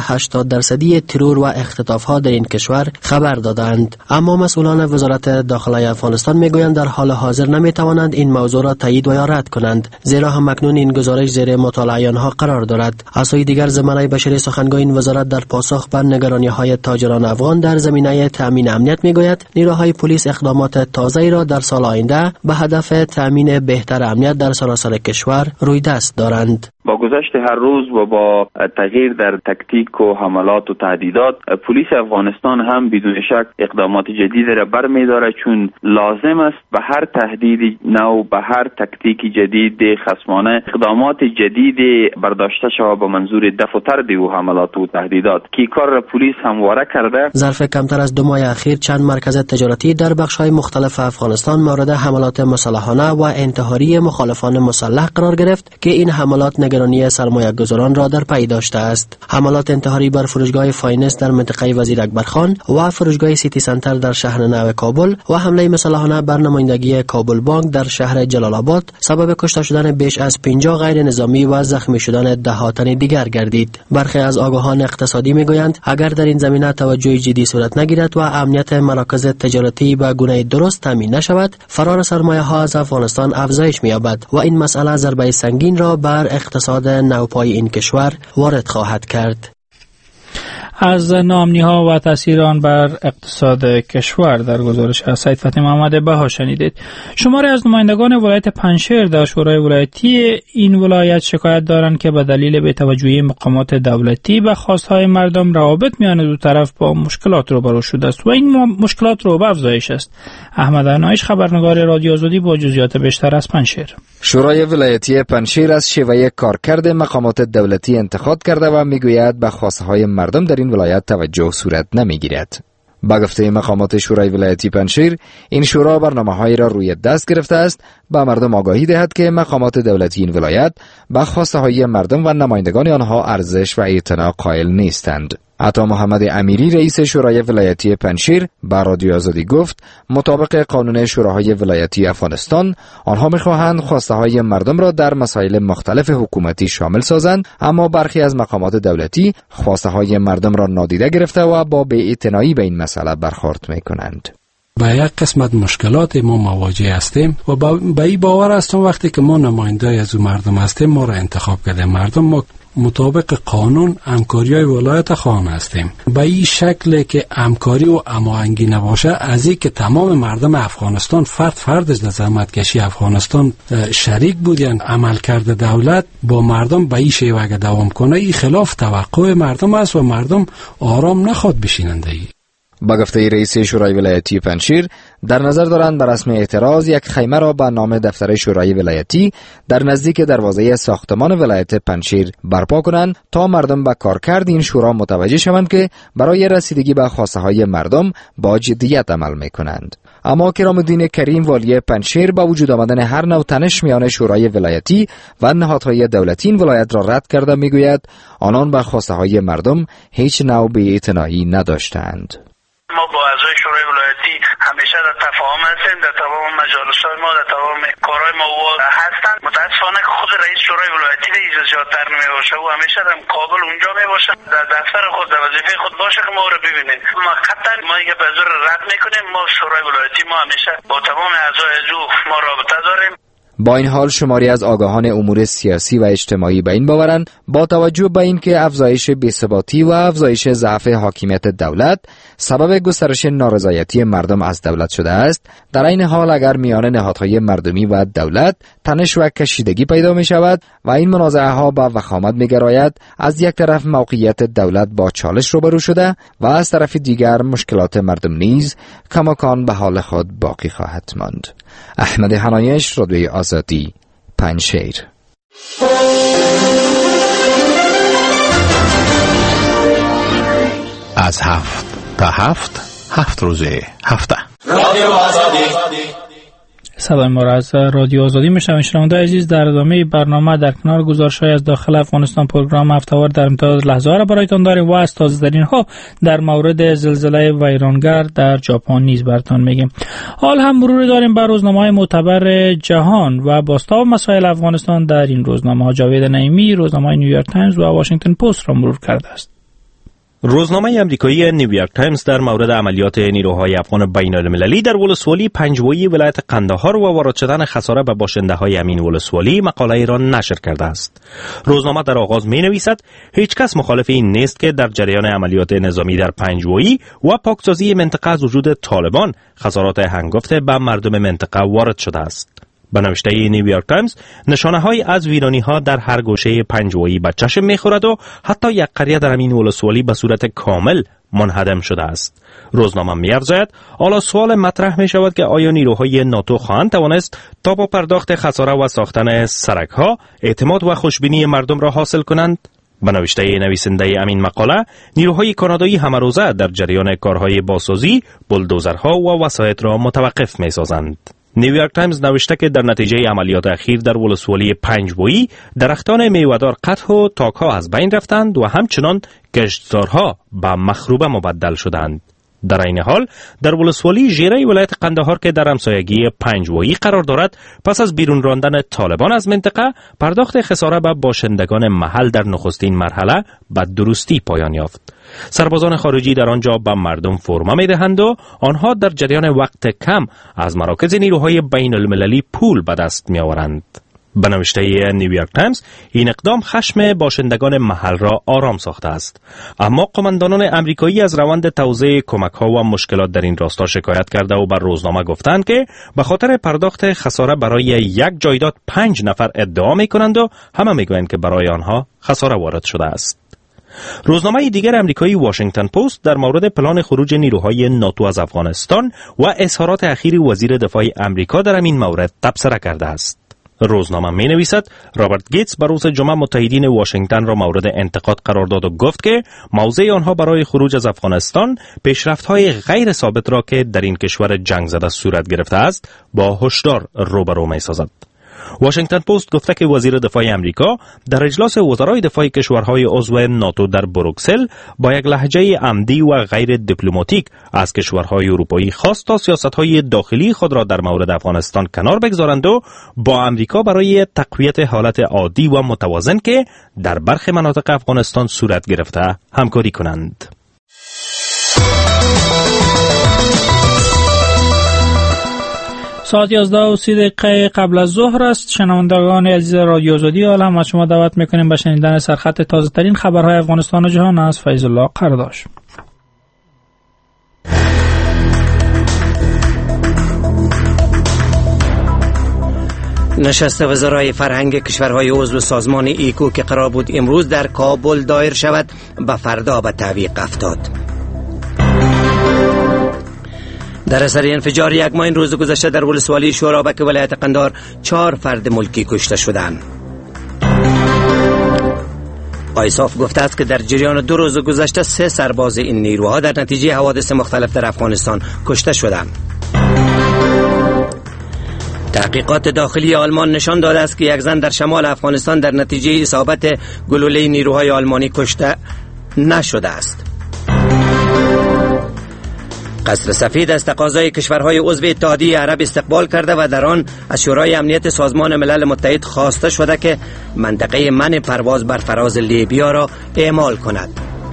80% ترور و اختطاف‌ها در این کشور خبر دادند. اما مسئولان وزارت داخله افغانستان میگویند در حال حاضر نمی‌توانند این موضوع را تایید و یا رد کنند، زیرا همکنون این گزارش زیر مطالعه آنها قرار دارد. از سوی دیگر زمینه بشری سخنگوی این وزارت در پاسخ بر نگرانی‌های تاجران افغان در زمینه تامین امنیت میگوید نیروهای پلیس اقدامات تازه‌ای را در سال آینده به هدف تامین بهتر امنیت در سراسر کشور روی دست دارند. با گذشت هر روز و با تغییر در تکتیک و حملات و تهدیدات پلیس افغانستان هم بدون شک اقدامات جدید را برمی‌دارد، چون لازم است به هر تهدید نو، به هر تکتیک جدید خصمانه اقدامات جدید برداشته شود به منظور دفع و طرد و حملات و تهدیدات که کار را پلیس همواره کرده. ظرف کمتر از 2 ماه اخیر چند مرکز تجارتی در بخش‌های مختلف افغانستان مورد حملات مسلحانه و انتحاری مخالفان مسلح قرار گرفت که این حملات نگرانی سرمایه‌گذاران را در پی داشته است. حملات انتحاری بر فروشگاه فاینس در منطقه وزیر اکبرخان و فروشگاه سیتی سنتر در شهر نو کابل و حمله مسلحانه بر نمایندگی کابل بانک در شهر جلال آباد سبب کشته شدن بیش از 50 غیر نظامی و زخمی شدن 10 تن دیگر گردید. برخی از آگاهان اقتصادی میگویند اگر در این زمینه توجه جدی صورت نگیرد و امنیت مراکز تجارتی به گونه درست تامین نشود، فرار سرمایه‌ها از افغانستان افزایش می‌یابد و این مسئله ضربه سنگین را بر اقتصاد نوپای این کشور وارد خواهد کرد. از ناامنی‌ها و تأثیر آن بر اقتصاد کشور در گزارش از سید فتح محمد بها شنیدید. شماری از نمایندگان ولایت پنجشیر در شورای ولایتی این ولایت شکایت دارند که به دلیل بی‌توجهی مقامات دولتی به خواست‌های مردم روابط میان دو طرف با مشکلات روبرو شده است و این مشکلات رو به افزایش است. احمد عنایش خبرنگار رادیو آزادی با جزئیات بیشتر از پنجشیر. شورای ولایتی پنجشیر از شیوه کارکرد مقامات دولتی انتقاد کرده و میگوید به خواست‌های مردم در این ولایت توجه صورت نمیگیرد. با گفته مقامات شورای ولایتی پنجشیر، این شورا برنامه‌هایی را روی دست گرفته است با مردم آگاهی دهد که مقامات دولتی این ولایت به خواسته‌های مردم و نمایندگان آنها ارزش و اعتنا قائل نیستند. عطا محمد امیری رئیس شورای ولایتی پنجشیر با رادیو آزادی گفت مطابق قانون شوراهای ولایتی افغانستان آنها می‌خواهند خواسته‌های مردم را در مسائل مختلف حکومتی شامل سازند، اما برخی از مقامات دولتی خواسته‌های مردم را نادیده گرفته و با بی‌اعتنایی به این مسئله برخورد می‌کنند. با یک قسمت مشکلات ما مواجه هستیم و با این باور هستم وقتی که ما نمایندای از مردم هستیم، ما را انتخاب کرده مردم، ما مطابق قانون همکاری‌های ولایت خواهان هستیم. به این شکل که همکاری و هماهنگی نباشه، از این که تمام مردم افغانستان فرد در زحمتکشی افغانستان شریک بودن، عملکرد دولت با مردم به این شیوه اگه دوام کنه، این خلاف توقع مردم است و مردم آرام نخواد بشینند. با گفته رئیس شورای ولایتی پنجشیر، در نظر دارند بر رسم اعتراض یک خیمه را به نام دفتر شورای ولایتی در نزدیک دروازه ساختمان ولایت پنجشیر برپا کنند تا مردم به کارکرد این شورا متوجه شوند که برای رسیدگی به خواسته های مردم با جدیت عمل میکنند. اما کرام الدین کریم والی پنجشیر با وجود آمدن هر نوع تنش میان شورای ولایتی و نهادهای دولتی این ولایت را رد کرده میگوید آنان به خواسته های مردم هیچ نوع بی‌اعتنایی نداشتند. ما با اعضای شورای ولایتی همیشه در تفاهم هستیم، در تمام مجالس‌های ما، در تمام کارهای ما هستند. متاسفانه که خود رئیس شورای ولایتی به اجازه‌تر نمیباشه و همیشه در کابل اونجا میباشه، در دفتر خود در وظیفه خود باشه که ما رو ببینیم. ما قطعا ما یک بازور رد میکنیم. ما شورای ولایتی ما همیشه با تمام اعضای ما رابطه داریم. با این حال شماری از آگاهان امور سیاسی و اجتماعی به این باورند با توجه به اینکه افزایش بی‌ثباتی و افزایش ضعف حاکمیت دولت سبب گسترش نارضایتی مردم از دولت شده است، در این حال اگر میان نهادهای مردمی و دولت تنش و کشیدگی پیدا می شود و این منازعه ها به وخامت می گراید، از یک طرف موقعیت دولت با چالش روبرو شده و از طرف دیگر مشکلات مردم نیز کماکان به حال خود باقی خواهد ماند. احمد حنایش، رادیوی آزادی، پنجشیر. از 7 تا 7 روز هفته رادیو آزادی. صدای ما را از رادیو آزادی میشنوید. شنوندگان عزیز، در ادامه برنامه در کنار گزارش‌های از داخل افغانستان پروگرام هفته‌وار در امتداد لحظه‌ها را برایتان داریم و از تازه‌ترین ها در مورد زلزله ویرانگر در ژاپن نیز براتان میگیم. حال هم مرور داریم بر روزنامه‌های معتبر جهان و بازتاب مسائل افغانستان در این روزنامه‌ها. جاوید نعیمی روزنامه نیویورک تایمز و واشنگتن پست را مرور کرده است. روزنامه امریکایی نیویورک تایمز در مورد عملیات نیروهای افغان بین المللی در ولسوالی پنجوایی ولایت قندهار و وارد شدن خساره به باشنده‌های امین ولسوالی مقاله را نشر کرده است. روزنامه در آغاز می‌نویسد هیچ کس مخالف این نیست که در جریان عملیات نظامی در پنجوایی و پاکسازی منطقه از وجود طالبان خسارات هنگفته به مردم منطقه وارد شده است. به نوشته نیویورک تایمز، نشانه‌های از ویرانی‌ها در هر گوشه پنجوایی به چشم می‌خورد و حتی یک قریه در امین ولسوالی به صورت کامل منهدم شده است. روزنامه می‌افزاید حالا سوال مطرح می‌شود که آیا نیروهای ناتو خواهند توانست تا با پرداخت خساره و ساختن سرک‌ها اعتماد و خوشبینی مردم را حاصل کنند؟ به نوشته نویسنده امین مقاله، نیروهای کانادایی همه روزه در جریان کارهای بازسازی، بولدوزرها و وسایط را متوقف می‌سازند. نیویورک تایمز نوشته که در نتیجه عملیات اخیر در ولسوالی پنجوایی درختان میوه‌دار قطع و تاک‌ها از بین رفتند و همچنان کشتزارها به مخروبه مبدل شدند. در این حال در ولسوالی ژیره ولایت قندهار که در همسایگی پنجوایی قرار دارد، پس از بیرون راندن طالبان از منطقه، پرداخت خساره به باشندگان محل در نخستین مرحله به درستی پایان یافت. سربازان خارجی در آنجا به مردم فرما می‌دهند و آنها در جریان وقت کم از مراکز نیروهای بین المللی پول به دست می‌آورند. به نوشته نیویورک تایمز، این اقدام خشم باشندگان محل را آرام ساخته است. اما قماندانان امریکایی از روند توزیع کمک‌ها و مشکلات در این راستا شکایت کرده و بر روزنامه گفتند که به خاطر پرداخت خساره برای یک جایداد 5 نفر ادعا می‌کنند و همه می‌گویند که برای آنها خساره وارد شده است. روزنامه دیگر امریکایی واشنگتن پست در مورد پلان خروج نیروهای ناتو از افغانستان و اظهارات اخیر وزیر دفاع امریکا در این مورد تبصره کرده است. روزنامه می نویسد رابرت گیتس بر روز جمعه متحدین واشنگتن را مورد انتقاد قرار داد و گفت که موضع آنها برای خروج از افغانستان پیشرفت‌های غیر ثابت را که در این کشور جنگ زده صورت گرفته است با هشدار روبرو می سازد. واشنگتن پست گفته که وزیر دفاع امریکا در اجلاس وزرای دفاع کشورهای عضو ناتو در بروکسل با یک لهجه عمدی و غیر دیپلماتیک از کشورهای اروپایی خواست تا سیاست‌های داخلی خود را در مورد افغانستان کنار بگذارند و با امریکا برای تقویت حالت عادی و متوازن که در برخی مناطق افغانستان صورت گرفته همکاری کنند. ساعت 11:30 قبل از ظهر است. شنوندگان عزیز رادیو آزادی عالم، از شما دعوت میکنیم به شنیدن سرخط تازه ترین خبرهای افغانستان و جهان از فیض الله قرداش. نشست وزرای فرهنگ کشورهای عضو سازمان ایکو که قرار بود امروز در کابل دایر شود به فردا به تعویق افتاد. در اثر انفجار یک ماین روز گذشته در ولسوالی شورابک ولایت قندهار 4 فرد ملکی کشته شدند. آیساف گفته است که در جریان 2 روز گذشته 3 سرباز این نیروها در نتیجه حوادث مختلف در افغانستان کشته شدند. تحقیقات داخلی آلمان نشان داده است که یک زن در شمال افغانستان در نتیجه اصابت گلوله نیروهای آلمانی کشته نشده است. قصر سفید از تقاضای کشورهای عضو اتحادیه عرب استقبال کرده و در آن از شورای امنیت سازمان ملل متحد خواسته شده که منطقه منع پرواز بر فراز لیبیا را اعمال کند.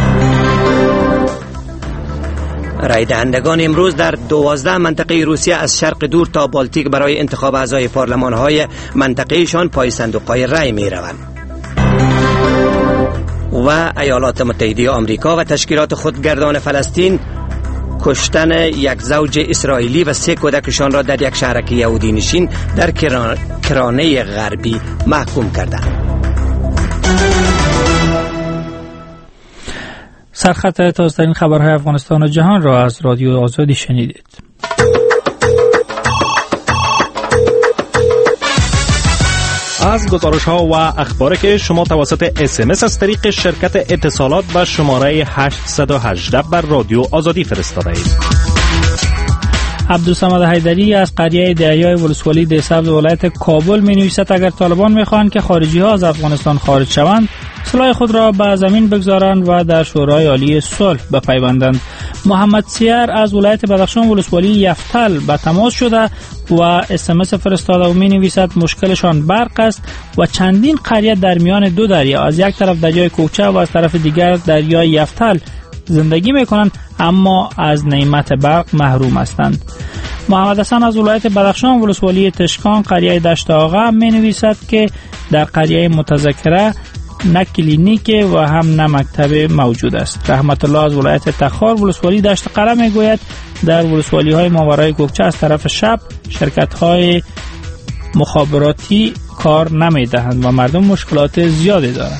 رای دهندگان امروز در 12 منطقه روسیه از شرق دور تا بالتیک برای انتخاب اعضای پارلمان‌های منطقه‌شان پای صندوق‌های رای می‌روند. و ایالات متحده آمریکا و تشکیلات خودگردان فلسطین کشتن یک زوج اسرائیلی و 3 کودکشان را در یک شهرک یهودی نشین در کرانه غربی محکوم کردند. سرخط تازه‌ترین خبرهای افغانستان و جهان را از رادیو آزادی شنیدید. از گزارش‌ها و اخباری که شما توسط SMS از طریق شرکت اتصالات به شماره 818 بر رادیو آزادی فرستاده اید. عبدالصمد حیدری از قریه دریای ولسوالی دهسبز ولایت کابل می‌نویسد اگر طالبان می‌خواهند که خارجی‌ها از افغانستان خارج شوند، سلاح خود را به زمین بگذارند و در شورای عالی صلح بپیوندند. محمد سیر از ولایت بدخشان ولسوالی یفتل به تماس شده و SMS فرستاده و می‌نویسد مشکلشان برق است و چندین قریه در میان 2 دریا، از یک طرف دریای کوکچه و از طرف دیگر دریای یفتل زندگی میکنند اما از نعمت برق محروم هستند. محمد حسن از ولایت بدخشان ولسوالی تشکان قریه دشت آقا می نویسد که در قریه متذکره نه کلینیک و هم نه مکتب موجود است. رحمت الله از ولایت تخار ولسوالی دشت قره می گوید در ولسوالی های ماورای کوکچه از طرف شب شرکت های مخابراتی کار نمی دهند و مردم مشکلات زیادی دارند.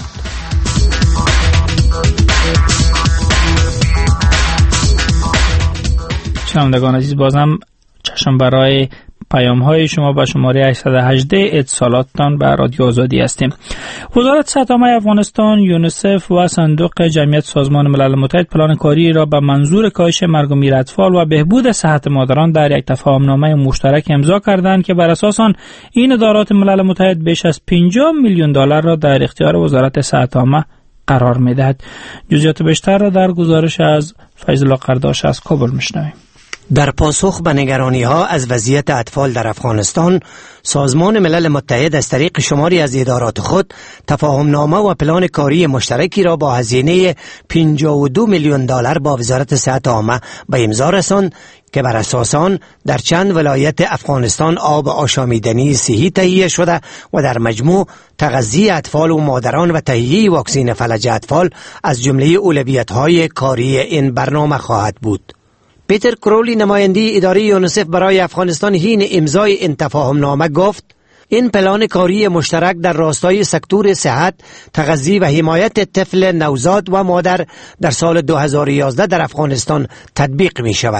شنوندگان عزیز، بازم چشم برای پیام های شما با شماره 818 اتصالاتتان به رادیو آزادی هستیم. وزارت صحت عامه افغانستان، یونیسف و صندوق جمعیت سازمان ملل متحد پلان کاری را به منظور کاهش مرگ و میر اطفال و بهبود صحت مادران در یک تفاهمنامه مشترک امضا کردند که بر اساس آن این ادارات ملل متحد بیش از 50 میلیون دلار را در اختیار وزارت صحت عامه قرار می‌دهد. جزئیات بیشتر را در گزارش از فیض الله قرداش از کابل می‌شنویم. در پاسخ به نگرانی‌ها از وضعیت اطفال در افغانستان، سازمان ملل متحد از طریق شماری از ادارات خود تفاهمنامه و پلان کاری مشترکی را با هزینه 52 میلیون دلار با وزارت صحت عامه به امضا رساند که بر اساس آن در چند ولایت افغانستان آب آشامیدنی صحی تهیه شده و در مجموع تغذیه اطفال و مادران و تهیه واکسن فلج اطفال از جمله اولویت‌های کاری این برنامه خواهد بود. پیتر کرولی نماینده اداره یونیسف برای افغانستان حین امضای این تفاهمنامه گفت این پلان کاری مشترک در راستای سکتور صحت، تغذیه و حمایت طفل نوزاد و مادر در سال 2011 در افغانستان تطبیق می شود.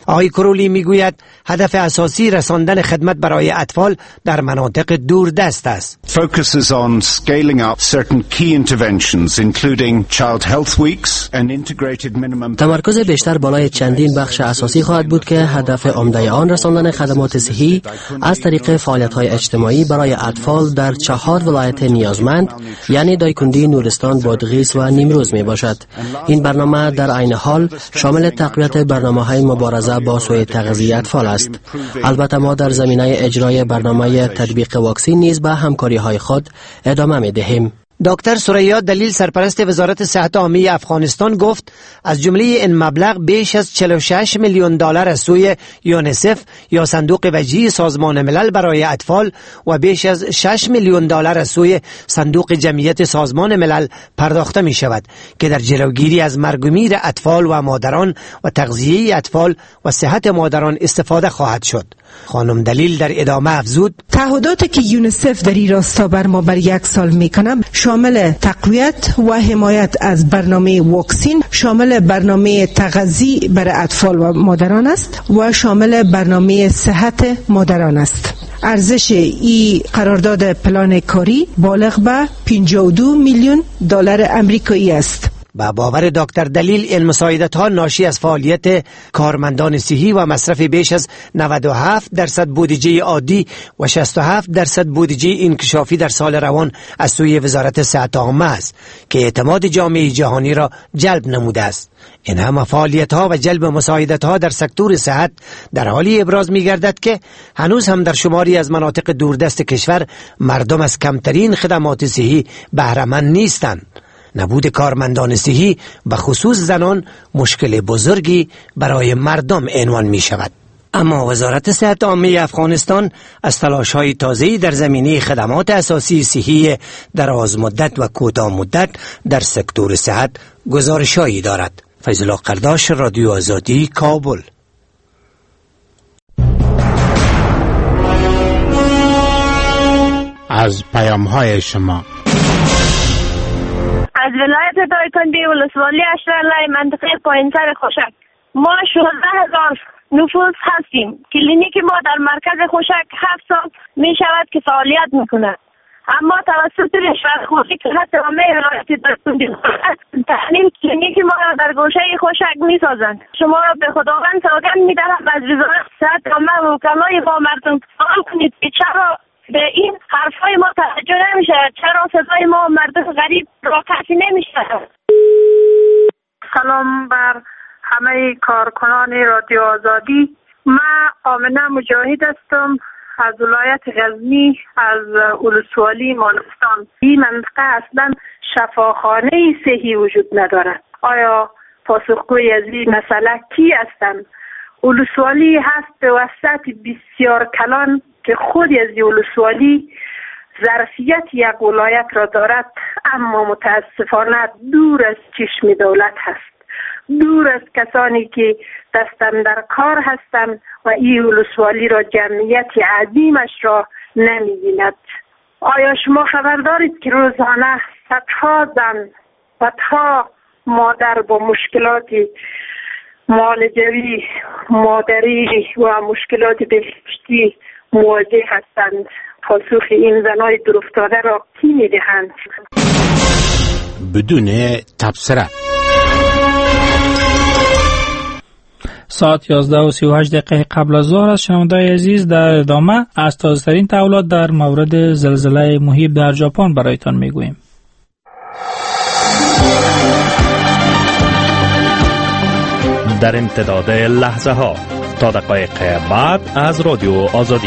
آقای کرولی میگوید هدف اساسی رساندن خدمت برای اطفال در مناطق دوردست است. Focuses on scaling up certain key interventions including child health weeks and integrated minimum. تمرکز بیشتر بالای چندین بخش اساسی خواهد بود که هدف عمده آن رساندن خدمات صحی از طریق فعالیت‌های اجتماعی برای اطفال در 4 ولایت نیازمند یعنی دایکندی، نورستان، بادغیس و نیمروز می باشد. این برنامه در عین حال شامل تقویت برنامه‌های مبارزه با سوء تغذیه اطفال است. البته ما در زمینه اجرای برنامه تطبیق واکسن نیز به همکاری‌های خود ادامه می‌دهیم. دکتر ثریا دلیل سرپرست وزارت صحت عامه افغانستان گفت از جمله این مبلغ بیش از 46 میلیون دلار از سوی یونیسف یا صندوق وجهی سازمان ملل برای اطفال و بیش از 6 میلیون دلار از سوی صندوق جمعیت سازمان ملل پرداخته می شود که در جلوگیری از مرگ و میر اطفال و مادران و تغذیه اطفال و صحت مادران استفاده خواهد شد. خانم دلیل در ادامه افزود تعهداتی که یونیسف در این راستا بر ما بر 1 سال میکنه شامل تقویت و حمایت از برنامه واکسین، شامل برنامه تغذیه برای اطفال و مادران است و شامل برنامه صحت مادران است. ارزش این قرارداد پلان کاری بالغ به 52 میلیون دلار آمریکایی است. با باور دکتر دلیل این مساعدت ها ناشی از فعالیت کارمندان صحی و مصرف بیش از 97% بودجه عادی و 67% بودجه انکشافی در سال روان از سوی وزارت صحت عامه است که اعتماد جامعه جهانی را جلب نموده است. این همه فعالیت ها و جلب مساعدت ها در سکتور صحت در حالی ابراز می گردد که هنوز هم در شماری از مناطق دوردست کشور مردم از کمترین خدمات صحی بهره مند نیستند. نبود کارمندان صحی و خصوص زنان مشکل بزرگی برای مردم عنوان می شود. اما وزارت صحت عامه افغانستان از تلاش‌های تازه‌ای در زمینه خدمات اساسی صحی دراز مدت و کوتاه مدت در سکتور صحت گزارش‌هایی دارد. فیض الله قرداش، رادیو آزادی، کابل. از پیام‌های شما از ولایت دایکندی ولسوالی اشرالله منطقه پایین‌تر خوشک ما 16,000 نفوس هستیم. کلینیک ما در مرکز خوشک 7 سال می شود که فعالیت میکند، اما توسط رشوه‌خوری که حتی همه ولایت دایکندی تعمیم کلینیک ما را در گوشه خوشک می سازند. شما را به خداوند سوگند می دهم از وزارت صحت عامه و حکمای با مردم سوال کنید که چرا به این حرفای ما توجه نمیشه، چرا صدای ما مردم غریب را کسی نمیشه. سلام بر همه کارکنان رادیو آزادی. من آمنه مجاهد هستم از ولایت غزنی، از ولسوالی مالستان. این منطقه اصلا شفاخانه صحی وجود ندارد. آیا پاسخگوی از این مسئله کی هستند؟ ولسوالی هست به وسط بسیار کلان که خود از ولسوالی ظرفیت یک ولایت را دارد، اما متاسفانه دور از چشم دولت هست، دور از کسانی که دستن در کار هستند و این ولسوالی را جمعیت عظیمش را نمی‌بیند. آیا شما خبر دارید که روزانه صدها زن و تا مادر با مشکلات معالجوی، مادری و مشکلات بهداشتی مواجه هستند؟ پاسخ این زنای دورافتاده را کی می‌دهند؟ بدون تبصره. ساعت 11:38 قبل از ظهر است. شنونده‌های عزیز، در ادامه از تازه‌ترین تحولات در مورد زلزله مهیب در ژاپن برایتان میگوییم. در امتداد لحظه ها تا دقایق بعد از رادیو آزادی.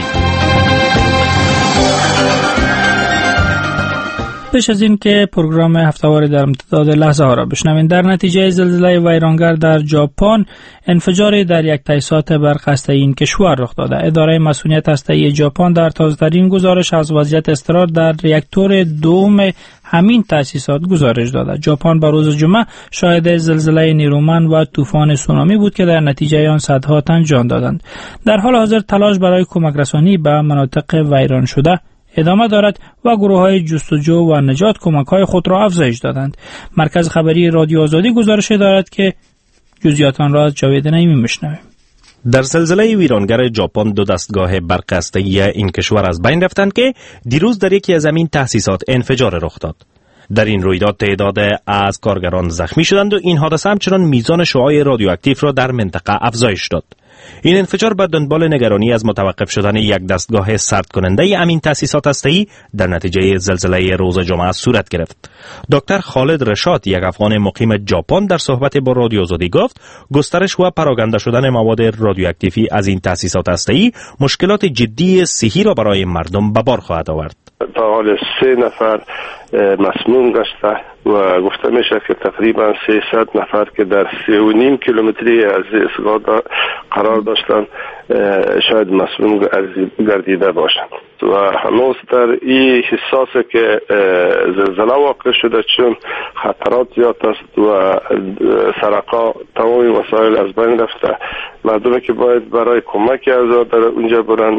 پیش از این که پروگرام هفته‌وار در امتداد لحظه ها را بشنوین، در نتیجه زلزله ویرانگر در ژاپن انفجاری در یک تاسیسات برق هسته‌ای این کشور رخ داده. اداره مسئولیت هسته‌ای ژاپن در تازه‌ترین گزارش از وضعیت اضطرار در راکتور دوم همین تاسیسات گزارش داده. ژاپن با روز جمعه شاهد زلزله نیرومند و طوفان سونامی بود که در نتیجه آن صدها تن جان دادند. در حال حاضر تلاش برای کمک رسانی به مناطق ویران شده ادامه دارد و گروه‌های جستجو و نجات کمک‌های خود را افزایش دادند. مرکز خبری رادیو آزادی گزارش دارد که جزئیات آن را از جاوید نعیمی می‌شنویم. در زلزله ویرانگر ژاپن 2 دستگاه برق هسته‌ای این کشور از بین رفتند که دیروز در یکی از این تأسیسات انفجار رخ داد. در این رویداد تعداد از کارگران زخمی شدند و این حادثه همچنان میزان شعاع رادیواکتیو را در منطقه افزایش داد. این انفجار به دنبال نگرانی از متوقف شدن یک دستگاه سرد کننده امین تأسیسات هسته‌ای در نتیجه زلزله روز جمعه صورت گرفت. دکتر خالد رشاد، یک افغان مقیم ژاپن، در صحبت با رادیو آزادی گفت گسترش و پراکنده شدن مواد رادیواکتیوی از این تأسیسات هسته‌ای مشکلات جدی صحی را برای مردم به بار خواهد آورد. تا حال 3 نفر مسموم گشته و گفته میشه که تقریبا 300 نفر که در 3.5 کیلومتری از ایستگاه قرار داشتند شاید مسموم گردیده باشند و هنوز در این حساسه که زلزله واقع شده، چون خطرات زیاد است و سرقا تمام وسایل از بین رفته. مردمی که باید برای کمک از در اونجا برن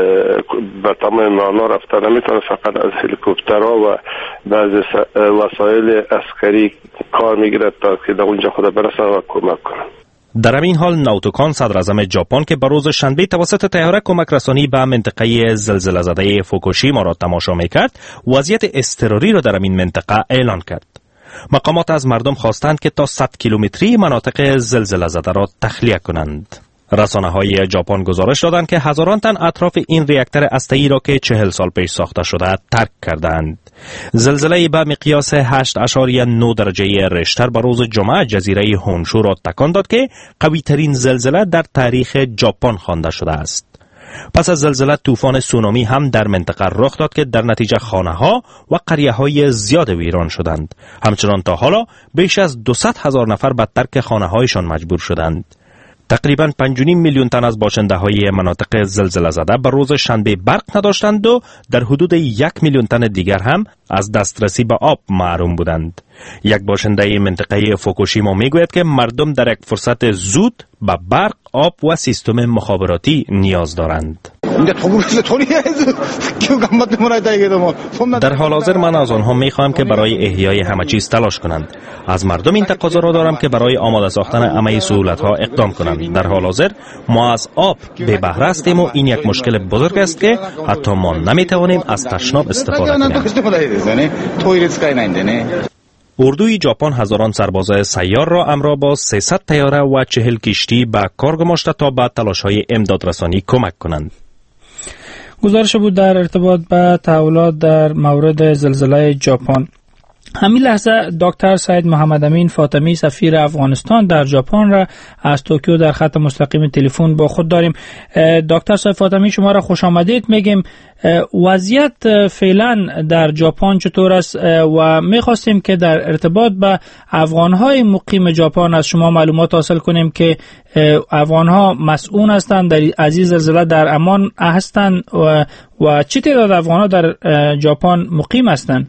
به تمام معنا رفته نمیتونه، فقط از هلیکوپترها و بعضی وسایل عسکری کار میگیرد تا که در اونجا خود برسن و کمک کنن. در این حال ناوتوکان صدر اعظم ژاپن که بر روز شنبه توسط طیاره کمک رسانی به منطقه زلزله زده فوکوشیما را تماشا میکرد، وضعیت اضطراری را در این منطقه اعلان کرد. مقامات از مردم خواستند که تا 100 کیلومتری مناطق زلزله زده را تخلیه کنند. رسانه‌های ژاپن گزارش دادند که هزاران تن اطراف این ریاکتور هسته‌ای را که 40 سال پیش ساخته شده ترک کردند. زلزله به مقیاس 8.9 درجه ریشتر بر روز جمعه جزیره هونشو را تکان داد که قوی ترین زلزله در تاریخ ژاپن خوانده شده است. پس از زلزله طوفان سونامی هم در منطقه رخ داد که در نتیجه خانه‌ها و قریه‌های زیاد ویران شدند. همچنان تا حالا بیش از 200,000 نفر به ترک خانه‌هایشان مجبور شدند. تقریباً 5.5 میلیون تن از باشنده‌های مناطق زلزله زده بر روز شنبه برق نداشتند و در حدود 1 میلیون تن دیگر هم از دسترسی به آب محروم بودند. یک باشنده منطقه فوکوشیما میگوید که مردم در یک فرصت زود به برق، آب و سیستم مخابراتی نیاز دارند. در حال حاضر من از آنها میخواهم که برای احیای همه چیز تلاش کنند. از مردم این تقاضا را دارم که برای آماده ساختن همه سهولت‌ها اقدام کنند. در حال حاضر ما از آب بے بهره هستیم و این یک مشکل بزرگ است که حتی ما نمیتوانیم از تشناب استفاده کنیم. اردوی ژاپن هزاران سرباز سیار را همراه با 300 طیاره و 40 کشتی به کار گماشته تا به تلاش‌های امدادرسانی کمک کنند. گزارش بود در ارتباط با تحولات در مورد زلزله ژاپن. همین لحظه دکتر سید محمد امین فاطمی سفیر افغانستان در ژاپن را از توکیو در خط مستقیم تلفن با خود داریم. دکتر سید فاطمی شما را خوش آمدید میگیم. وضعیت فعلا در ژاپن چطور است و میخواستیم که در ارتباط با افغانهای مقیم ژاپن از شما معلومات حاصل کنیم که افغانها مسئول هستند از این زلزله در امان هستند و چه تعداد افغانها در ژاپن مقیم هستند؟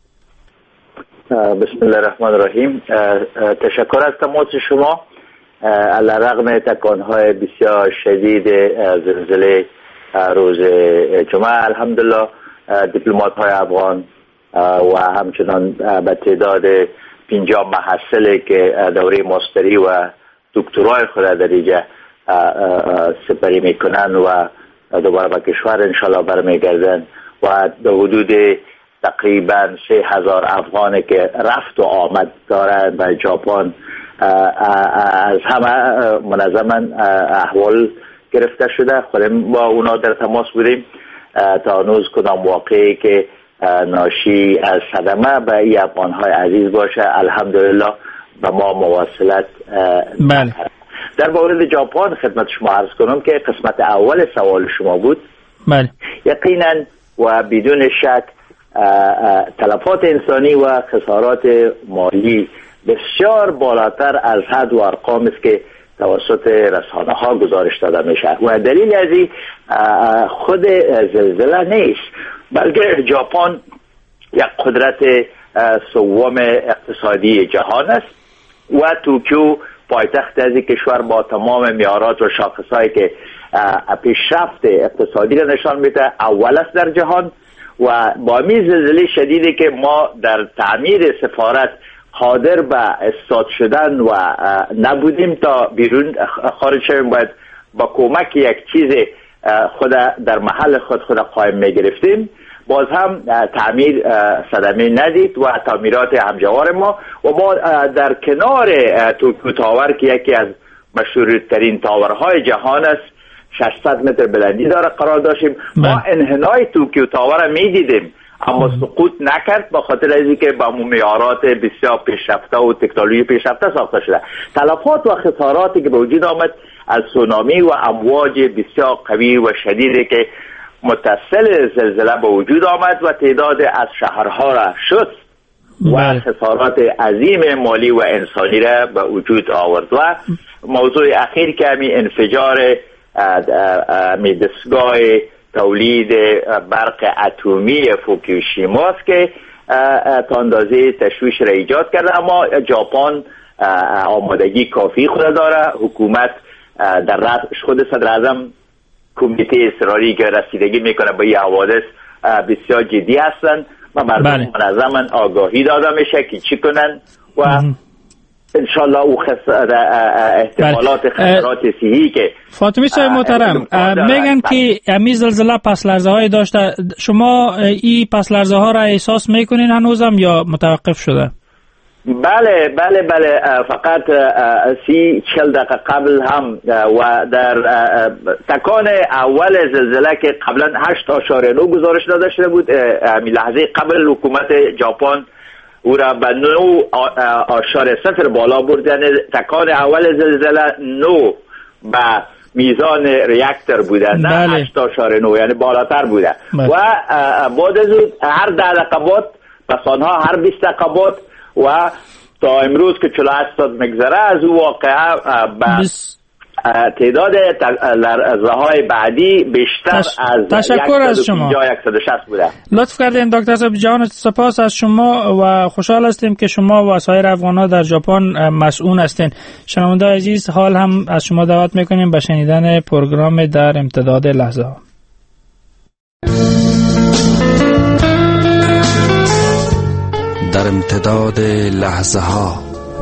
بسم الله الرحمن الرحیم. تشکر از تماس شما. علیرغم تکانهای بسیار شدید زلزله روز جمعه الحمدلله دیپلمات های افغان و همچنان به تعداد 50 محصلی که دوره ماستری و دکترای خود در اینجا سپری میکنن و دوباره به کشور انشالله برمیگردن و در حدود تقریبا 3,000 افغانی که رفت و آمد دارند به ژاپن از همه منظما احوال گرفته شده. خودم با اونا در تماس بودیم تا هنوز کدام واقعی که ناشی از صدمه به این افغانهای عزیز باشه الحمدلله به ما مواصلت. بله. در مورد ژاپن خدمت شما عرض کنم که قسمت اول سوال شما بود. بله. یقینا و بدون شک تلفات انسانی و خسارات مالی بسیار بالاتر از حد و ارقام است که توسط رسانه ها گزارش داده میشه و دلیل از این خود زلزله نیست بلکه ژاپن یک قدرت سوم اقتصادی جهان است و توکیو پایتخت از کشور با تمام معیارات و شاخصهایی که پیشرفت اقتصادی را نشان میده اول است در جهان و با این زلزله شدیدی که ما در تعمیر سفارت قادر به استاد شدن و نبودیم تا بیرون خارج شویم باید با کمک یک چیز خود در محل خود قایم میگرفتیم، باز هم تعمیر صدمه ندید و تعمیرات همجوار ما و ما در کنار توکیو تاور که یکی از مشهورترین تاورهای جهان است 600 متر بلندی داره قرار داشتیم. ما انحنای توکیو تاور می دیدیم اما سقوط نکرد به خاطر از اینکه با معیارات بسیار پیشرفته و تکنولوژی پیشرفته ساخته شده. تلفات و خساراتی که به وجود آمد از سونامی و امواج بسیار قوی و شدیدی که متصل زلزله به وجود آمد و تعداد از شهرها را شد و خسارات عظیم مالی و انسانی را به وجود آورد. و موضوع اخیر که همی انفجار دستگاه تولید برق اتمی فوکوشیما است که تا اندازه تشویش را ایجاد کرده، اما ژاپن آمادگی کافی خود داره. حکومت در رأس خود صدر اعظم کمیته اصراری که رسیدگی میکنه به این حوادث بسیار جدی هستند و مردم منظما آگاهی داده میشه که چی کنن و انشالله او احتمالات خسارات صحی که فاطمی صاحب محترم میگن که امی زلزله پس لرزه های داشته، شما این پس لرزه ها را احساس میکنین هنوزم یا متوقف شده؟ بله فقط 30-40 دقیقه قبل هم و در تکان اول زلزله که قبلا 8.9 گزارش داده شده بود، لحظه قبل حکومت ژاپن او را به 9.0 بالا برد، یعنی تکان اول زلزله 9 به میزان ریاکتور بوده، نه 8.9 یعنی بالاتر بوده. و بعد از هر 10 دقیقه بعد پس آنها هر 20 دقیقه بعد و تا امروز که 48 ساعت مگذره از او واقعا تعداد لرزه‌های بعدی بیشتر از تشکر از شما 160 بوده. لطف کردین دکتر صاحب جان، سپاس از شما و خوشحال هستیم که شما و سایر افغان‌ها در ژاپن مسئول هستین. شنونده عزیز، حال هم از شما دعوت میکنیم به شنیدن پروگرام در امتداد لحظه ها. در امتداد لحظه ها،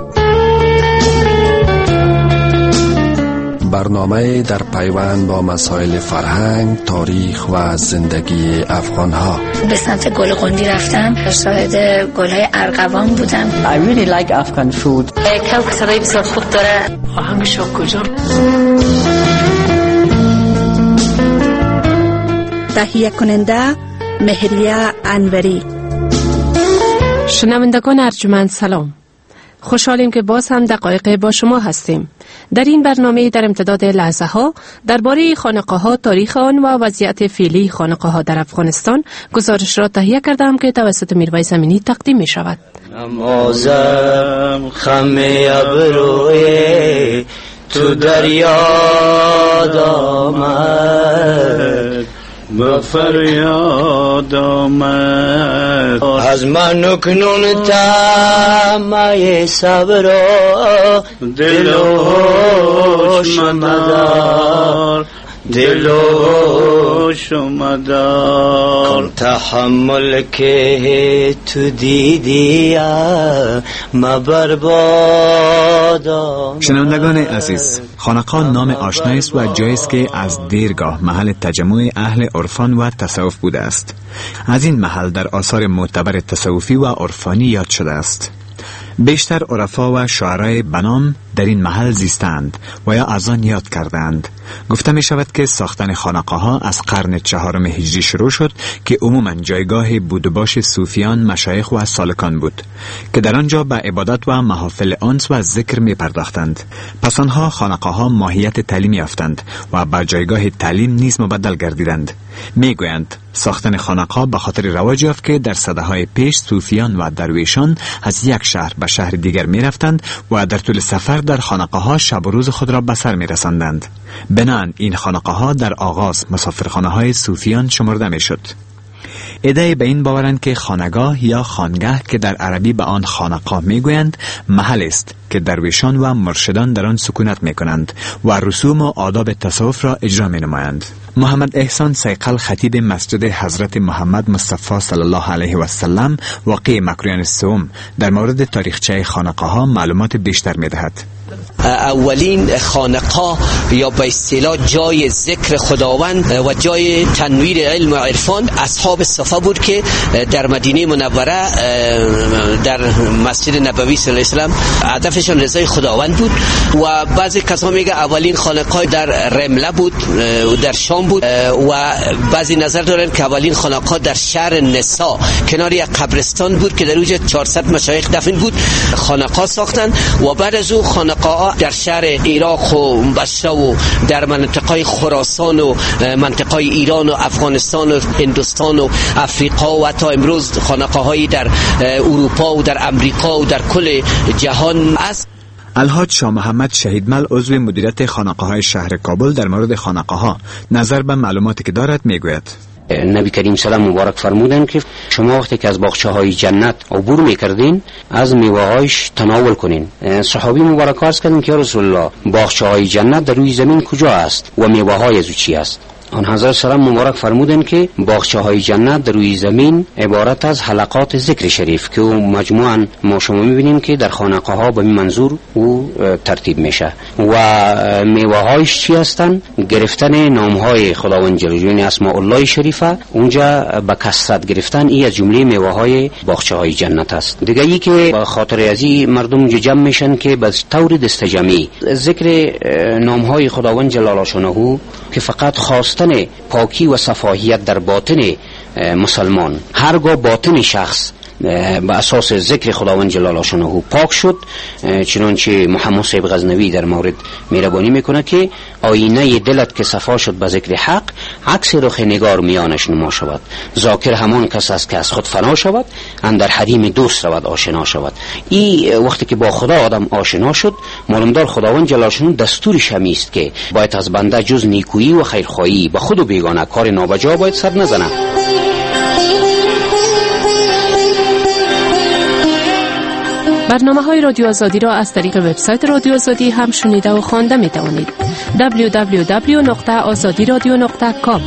برنامه در پیوند با مسائل فرهنگ، تاریخ و زندگی افغان ها. به سمت گل قندی رفتم، شاهد گل‌های ارغوان بودم. I really like Afghan food. کاو که صدای بسیار خوب داره. آهنگش کجا؟ تهیه کننده مهریه انوری. شنوندگان ارجمند سلام، خوشحالیم که باز هم دقایق با شما هستیم. در این برنامه در امتداد لحظه ها درباره خانقاه ها، تاریخ آن و وضعیت فعلی خانقاه ها در افغانستان گزارش را تهیه کردم که توسط میرویس امینی تقدیم می شود. نمازم خم ابروی تو دریا آمد، به فریاد آمد از من اکنون طمع صبر و دل و هوش مدار، دل و هوش مدار، کن تحمل که تو دیدی مبرباد. شنوندگان عزیز، خانقاه نام آشنایی است و جایی است که از دیرگاه محل تجمع اهل عرفان و تصوف بوده است. از این محل در آثار معتبر تصوفی و عرفانی یاد شده است. بیشتر عرفا و شاعرای بنام در این محل زیستند و یا از آن یاد کردند. گفته می شود که ساختن خانقاه ها از قرن 4 هجری شروع شد که عموما جایگاه بود و باش صوفیان، مشایخ و سالکان بود که در آنجا به عبادت و محافل انس و ذکر می پرداختند. پس آنها خانقاه ها ماهیت تعلیمی یافتند و بر جایگاه تعلیم نیز مبدل گردیدند. می گویند ساختن خانقاه به خاطر رواج یافت که در سده‌های پیش صوفیان و درویشان از یک شهر به شهر دیگر می رفتند و در طول سفر در خانقاه ها شب و روز خود را به سر می رساندند. بنان این خانقاه ها در آغاز مسافرخانه های صوفیان شمرده می شد. عده‌ای به این باورند که خانگاه یا خانگه که در عربی به آن خانقاه می گویند محل است که درویشان و مرشدان در آن سکونت می کنند و رسوم و آداب تصوف را اجرا می نمایند. محمد احسان سیقل خطیب مسجد حضرت محمد مصطفی صلی الله علیه و سلم واقع مکرویان السوم در مورد تاریخچه خانقاه ها معلومات بیشتر می دهد. اولین خانقاه یا به اصطلاح جای ذکر خداوند و جای تنویر علم و عرفان اصحاب صفا بود که در مدینه منوره در مسجد نبوی صلی الله علیه و سلم هدفشون رضای خداوند بود. و بعضی کسان میگه اولین خانقاه در رمله بود و در شام بود و بعضی نظر دارن که اولین خانقاه در شهر نسا کنار یک قبرستان بود که در اونجا 400 مشایخ دفن بود، خانقاه ساختن. و بعد از اون خانقاه در شهر عراق و بصره و در منطقه خراسان و منطقه ایران و افغانستان و هندوستان و افریقا و حتی امروز خانقاه‌هایی در اروپا و در امریکا و در کل جهان است. الحاج شاه محمد شهیدمل عضو مدیریت خانقاه‌های شهر کابل در مورد خانقاه‌ها نظر به معلوماتی که دارد میگوید. نبی کریم سلام مبارک فرمودن که شما وقتی که از باغچه‌های جنت عبور می‌کردین از میوه‌هایش تناول کنین. صحابی مبارک عرض کردند که رسول الله باغچه‌های جنت در روی زمین کجا است و میوه‌های از چی است؟ آن حضرت سلام مبارک فرمودن که باغچه‌های جنت در روی زمین عبارت از حلقات ذکر شریف که مجموعاً ما شما می‌بینیم که در خانقاه‌ها به این منظور او ترتیب میشه. و میوه‌هایش چی هستند؟ گرفتن نام‌های خداوند جل جلاله یعنی اسماء الله شریفه اونجا به کثرت گرفتن، این از جمله میوه‌های باغچه‌های جنت است. دیگه ای که به خاطر ازی مردم جمع میشن که به طور دستجمعی ذکر نام‌های خداوند جل جلاله که فقط خواستن پاکی و صفاحیت در باطن مسلمان، هرگاه باطن شخص به اساس ذکر خداوند جل شانه پاک شد، چنانچه محمد صاحب غزنوی در مورد مهربانی میکنه که آینه دلت که صفا شد به ذکر حق، عکس رخ نگار میانش نما شود. ذاکر همان کس است که از خود فنا شود، اندر حریم دوست رود آشنا شود. این وقتی که با خدا آدم آشنا شد، معلومدار خداوند جل شانه دستورش همی است که باید از بنده جز نیکویی و خیرخواهی به خود و بیگانه کار نابجا باید سر نزنه. برنامه‌های رادیو آزادی را از طریق وبسایت رادیو آزادی هم شنیده و خوانده می‌توانید. www.azadiradio.com.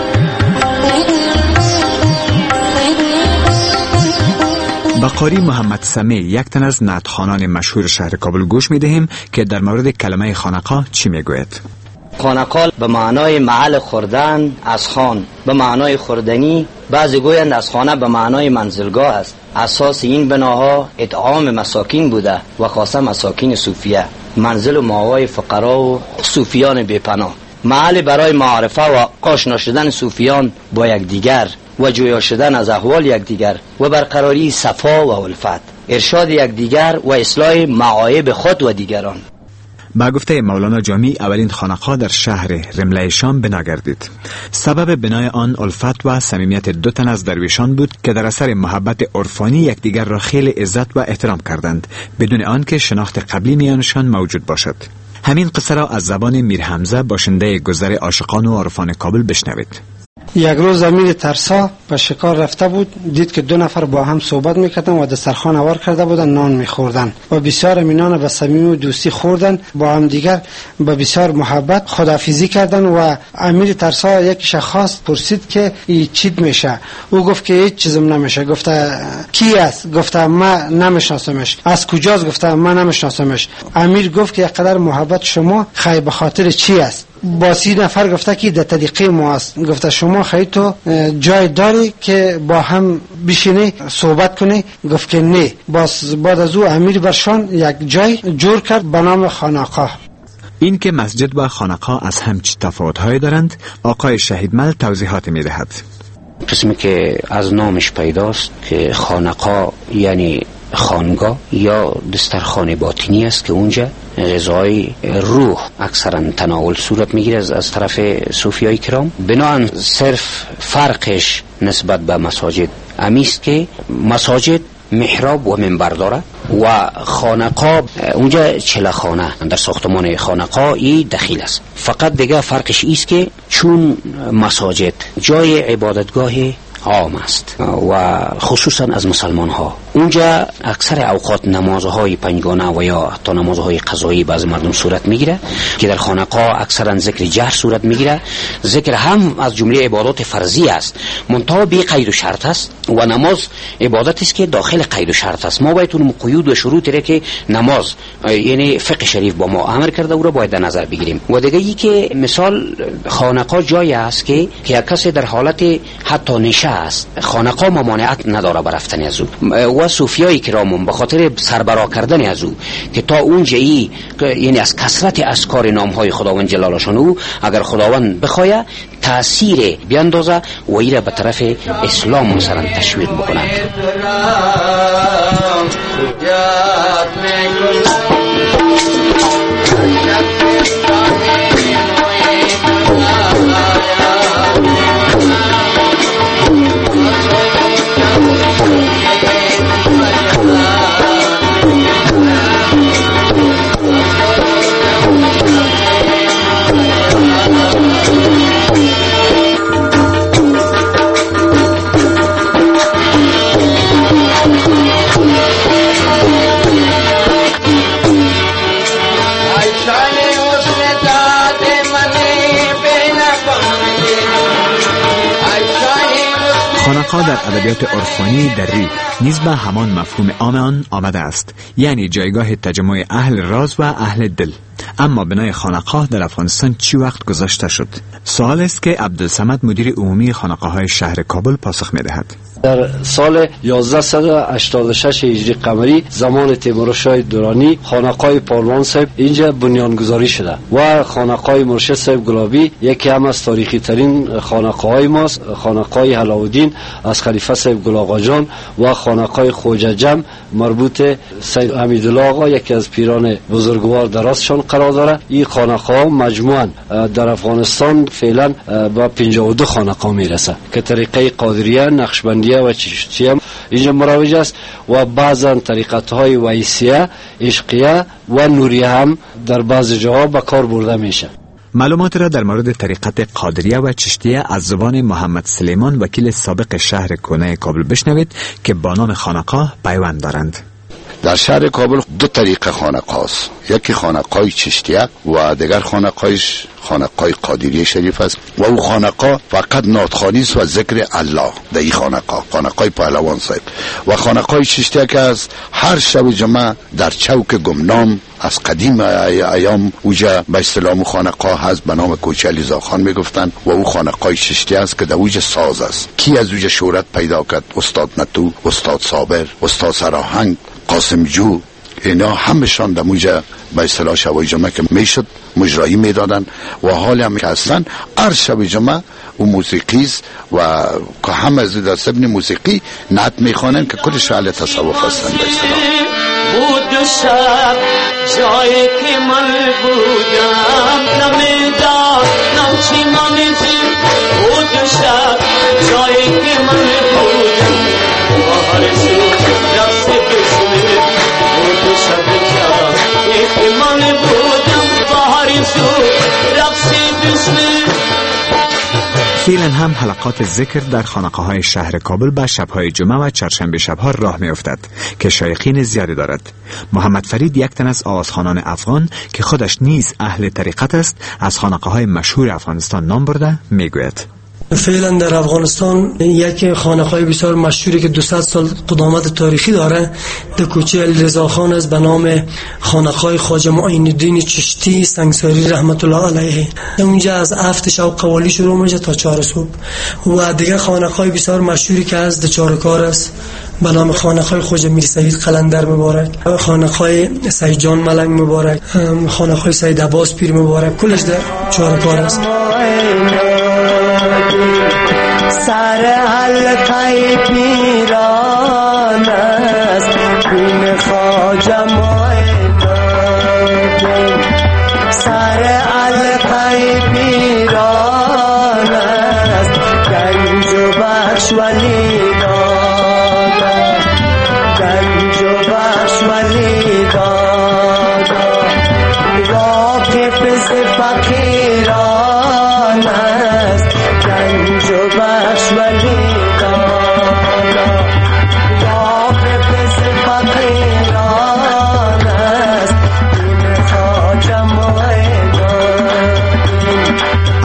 با قاری محمد سمی، یک تن از نعت‌خوانان مشهور شهر کابل گوش می‌دهیم که در مورد کلمه خانقاه چی میگوید. خانقاه به معنای محل خوردن، از خان به معنای خوردنی، بعضی گویند از خانه به معنای منزلگاه است. اساس این بناها اطعام مساکین بوده و خاصه مساکین صوفیه، منزل و مأوای فقرا و صوفیان بی‌پناه، محل برای معرفه و آشنا شدن صوفیان با یکدیگر و جویا شدن از احوال یکدیگر و برقراری صفا و الفت، ارشاد یکدیگر و اصلاح معایب خود و دیگران. با گفته مولانا جامی، اولین خانقاه در شهر رمله شام بنا گردید. سبب بنای آن الفت و صمیمیت دو تن از درویشان بود که در اثر محبت عرفانی یکدیگر را خیلی عزت و احترام کردند، بدون آن که شناخت قبلی میانشان موجود باشد. همین قصه را از زبان میر حمزه، باشنده گذر عاشقان و عارفان کابل، بشنوید. یک روز امیر ترسا به شکار رفته بود، دید که دو نفر با هم صحبت میکردن و دسترخوان آور کرده بودن، نان میخوردن و بسیار امینانه به صمیمی و دوستی خوردن، با هم دیگر به بسیار محبت خداحافظی کردن. و امیر ترسا یکیش خواست، پرسید که این چی میشه؟ او گفت که هیچ چیزم نمیشه. گفته کی است؟ گفته من نمیشناسمش. از کجاست؟ گفته من نمیشناسمش. امیر گفت که قدر محبت شما خیر به خاطر چی است؟ با 30 نفر گفته که در طریقه ما است. گفته شما خیلی تو جای داری که با هم بشینی صحبت کنی؟ گفت که نه. بعد از او امیر برشان یک جای جور کرد به نام خانقاه. این که مسجد و خانقاه از هم چه تفاوت‌هایی دارند، آقای شهیدمل توضیحات می‌دهد. قسمی که از نامش پیداست که خانقاه یعنی خانگاه یا دسترخوان باطنی است که اونجا غذای روح اکثرا تناول صورت میگیره از طرف صوفیای کرام. بنابراین صرف فرقش نسبت به مساجد امیست که مساجد محراب و منبر داره و خانقاه اونجا چلخانه، در ساختمان خانقاه ای دخیل است. فقط دیگه فرقش ایست که چون مساجد جای عبادتگاه عام است و خصوصا از مسلمان ها اونجا اکثر اوقات نمازهای پنجگانه و یا حتی نمازهای قضایی بعض مردم صورت میگیره که در خانقاه اکثرا ذکر جهر صورت میگیره. ذکر هم از جمله عبادات فرضی است، منتها بی قید و شرط است و نماز عبادت است که داخل قید و شرط است. ما باید اون قیود و شروطی را که نماز یعنی فقه شریف با ما امر کرده او را باید در نظر بگیریم. و دیگه ای که مثال خانقاه جایی است که یک کسی در حالت حتی نشه است، خانقاه ممانعت نداره برفتن از او. و صوفیای کرام به خاطر سربرا کردن از او که تا اونجایی یعنی از کثرت اذکار نامهای خداوند جلالشان او اگر خداوند بخواه تأثیر بیاندازه و ایره به طرف اسلام مثلا تشویق بکنه. خانقاه در ادبیات عرفانی در ری نیز به همان مفهوم عام آن آمده است، یعنی جایگاه تجمع اهل راز و اهل دل. اما بنای خانقاه در افغانستان چی وقت گذاشته شد؟ سوال است که عبدالصمد مدیر عمومی خانقاه‌های شهر کابل پاسخ می‌دهد. در سال 1186 هجری قمری زمان تیمورشاه درانی خانقاه پارلمان صاحب اینجا بنیانگذاری شده و خانقاه مرشد صاحب گلابی یکی هم از تاریخی ترین خانقاه‌های ماست. خانقاه علاءالدین از خلیفه صاحب گل آقا جان و خانقاه خواجه جم مربوط سید حمیدالله آقا یکی از پیران بزرگوار درازشان قرار داره. این خانقاه مجموعاً در افغانستان فعلا با 52 خانقاه میرسه که طریقه قادریه، نقشبندی و چشتیه اینجا مروج است و بعضا طریقت‌های ویسیه، عشقیه و نوریه هم در بعض جاها به کار برده میشه. معلومات را در مورد طریقت قادریه و چشتیه از زبان محمد سلیمان وکیل سابق شهر کنه کابل بشنوید که با نام خانقاه پیوند دارند. در شهر کابل دو طریقه خانقاه است، یکی خانقاه چشتیه و دیگر خانقاه قادریه شریف است و او خانقاه فقط نادخوانی است و ذکر الله در این خانقاه پهلوان صاحب. و خانقاه چشتیه که از هر شب جمعه در چوک گمنام از قدیم ایام اوجا به اصطلاح خانقاه هست به نام کوچه علیزا خان میگفتن و او خانقاه چشتیه است که در اوج ساز است. کی از اوج شهرت پیدا کرد؟ استاد نتو، استاد صابر، استاد سراهنگ، قاسم جو، اینا همشان در موجه به اصطلاح شب جمعه که میشد مجرایی میدادن و حال هم که هستن هر شب جمعه و موسیقیست و که هم از در سبن موسیقی نعت میخوانن که کلش اهل تصوف هستن به اصطلاح. بود شب جایی که من بودم نمیدار نمچی منیزی بود شب جایی که من بودم بار سود رفت بسمی بود شب جایی که من بودم بار سود رفت بسمی. فعلا هم حلقات ذکر در خانقاه‌های شهر کابل به شب‌های جمعه و چهارشنبه شب‌ها راه می‌افتد که شایقین زیادی دارد. محمد فرید یک تن از آوازخوانان افغان که خودش نیز اهل طریقت است از خانقاه‌های مشهور افغانستان نام برده میگوید. فعلا در افغانستان یک خانقاه بسیار مشهوری که 200 سال قدامت تاریخی داره در کوچه علیرضا خان است به نام خانقاه خواجه معین الدین چشتی سنگساری رحمت الله علیه. اونجا از 7 شب قوالی شروع میشه تا 4 صبح. و دیگه خانقاه بسیار مشهوری که از دچارکار است به نام خانقاه خواجه میر سید قلندر مبارک، خانقاه سید جان ملنگ مبارک، خانقاه سید عباس پیر مبارک، کلش در چارکار است. سر حلقه پیران است بین خواجه معین سر حلقه پیران است گنج و بخش ولی دادا گنج و بخش ولی دادا واقف ز فقیران است گنج و بخش ولی دادا واقف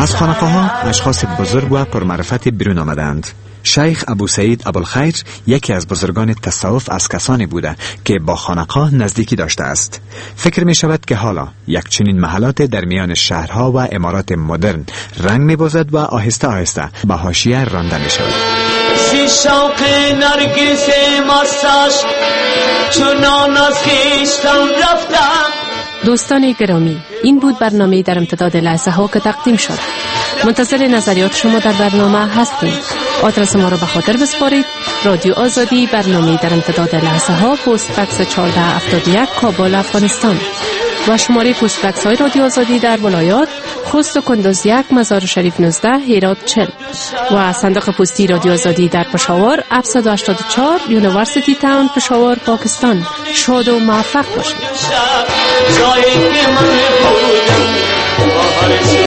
از خانقاه‌ها اشخاص بزرگ و پرمعرفت بیرون آمدند. شیخ ابو سعید ابوالخیر یکی از بزرگان تصوف از کسانی بوده که با خانقاه نزدیکی داشته است. فکر می شود که حالا یک چنین محلات در میان شهرها و عمارات مدرن رنگ می بازد و آهسته آهسته به حاشیه رانده می شود. شوق نرگس مستش چنان از خویشتن رفتم. دوستان گرامی، این بود برنامه در امتداد لحظه ها که تقدیم شد. منتظر نظریات شما در برنامه هستیم. آدرس ما را به خاطر بسپارید: رادیو آزادی، برنامه در امتداد لحظه ها، پست بکس 1471 کابل، افغانستان. و شماره پست بکس های رادیو آزادی در ولایات: خوست و کندوز 1، مزار شریف 19، هرات 40. و صندوق پستی رادیو آزادی در پشاور 784 یونیورسیتی تاون، پشاور، پاکستان. شاد و موفق باشید.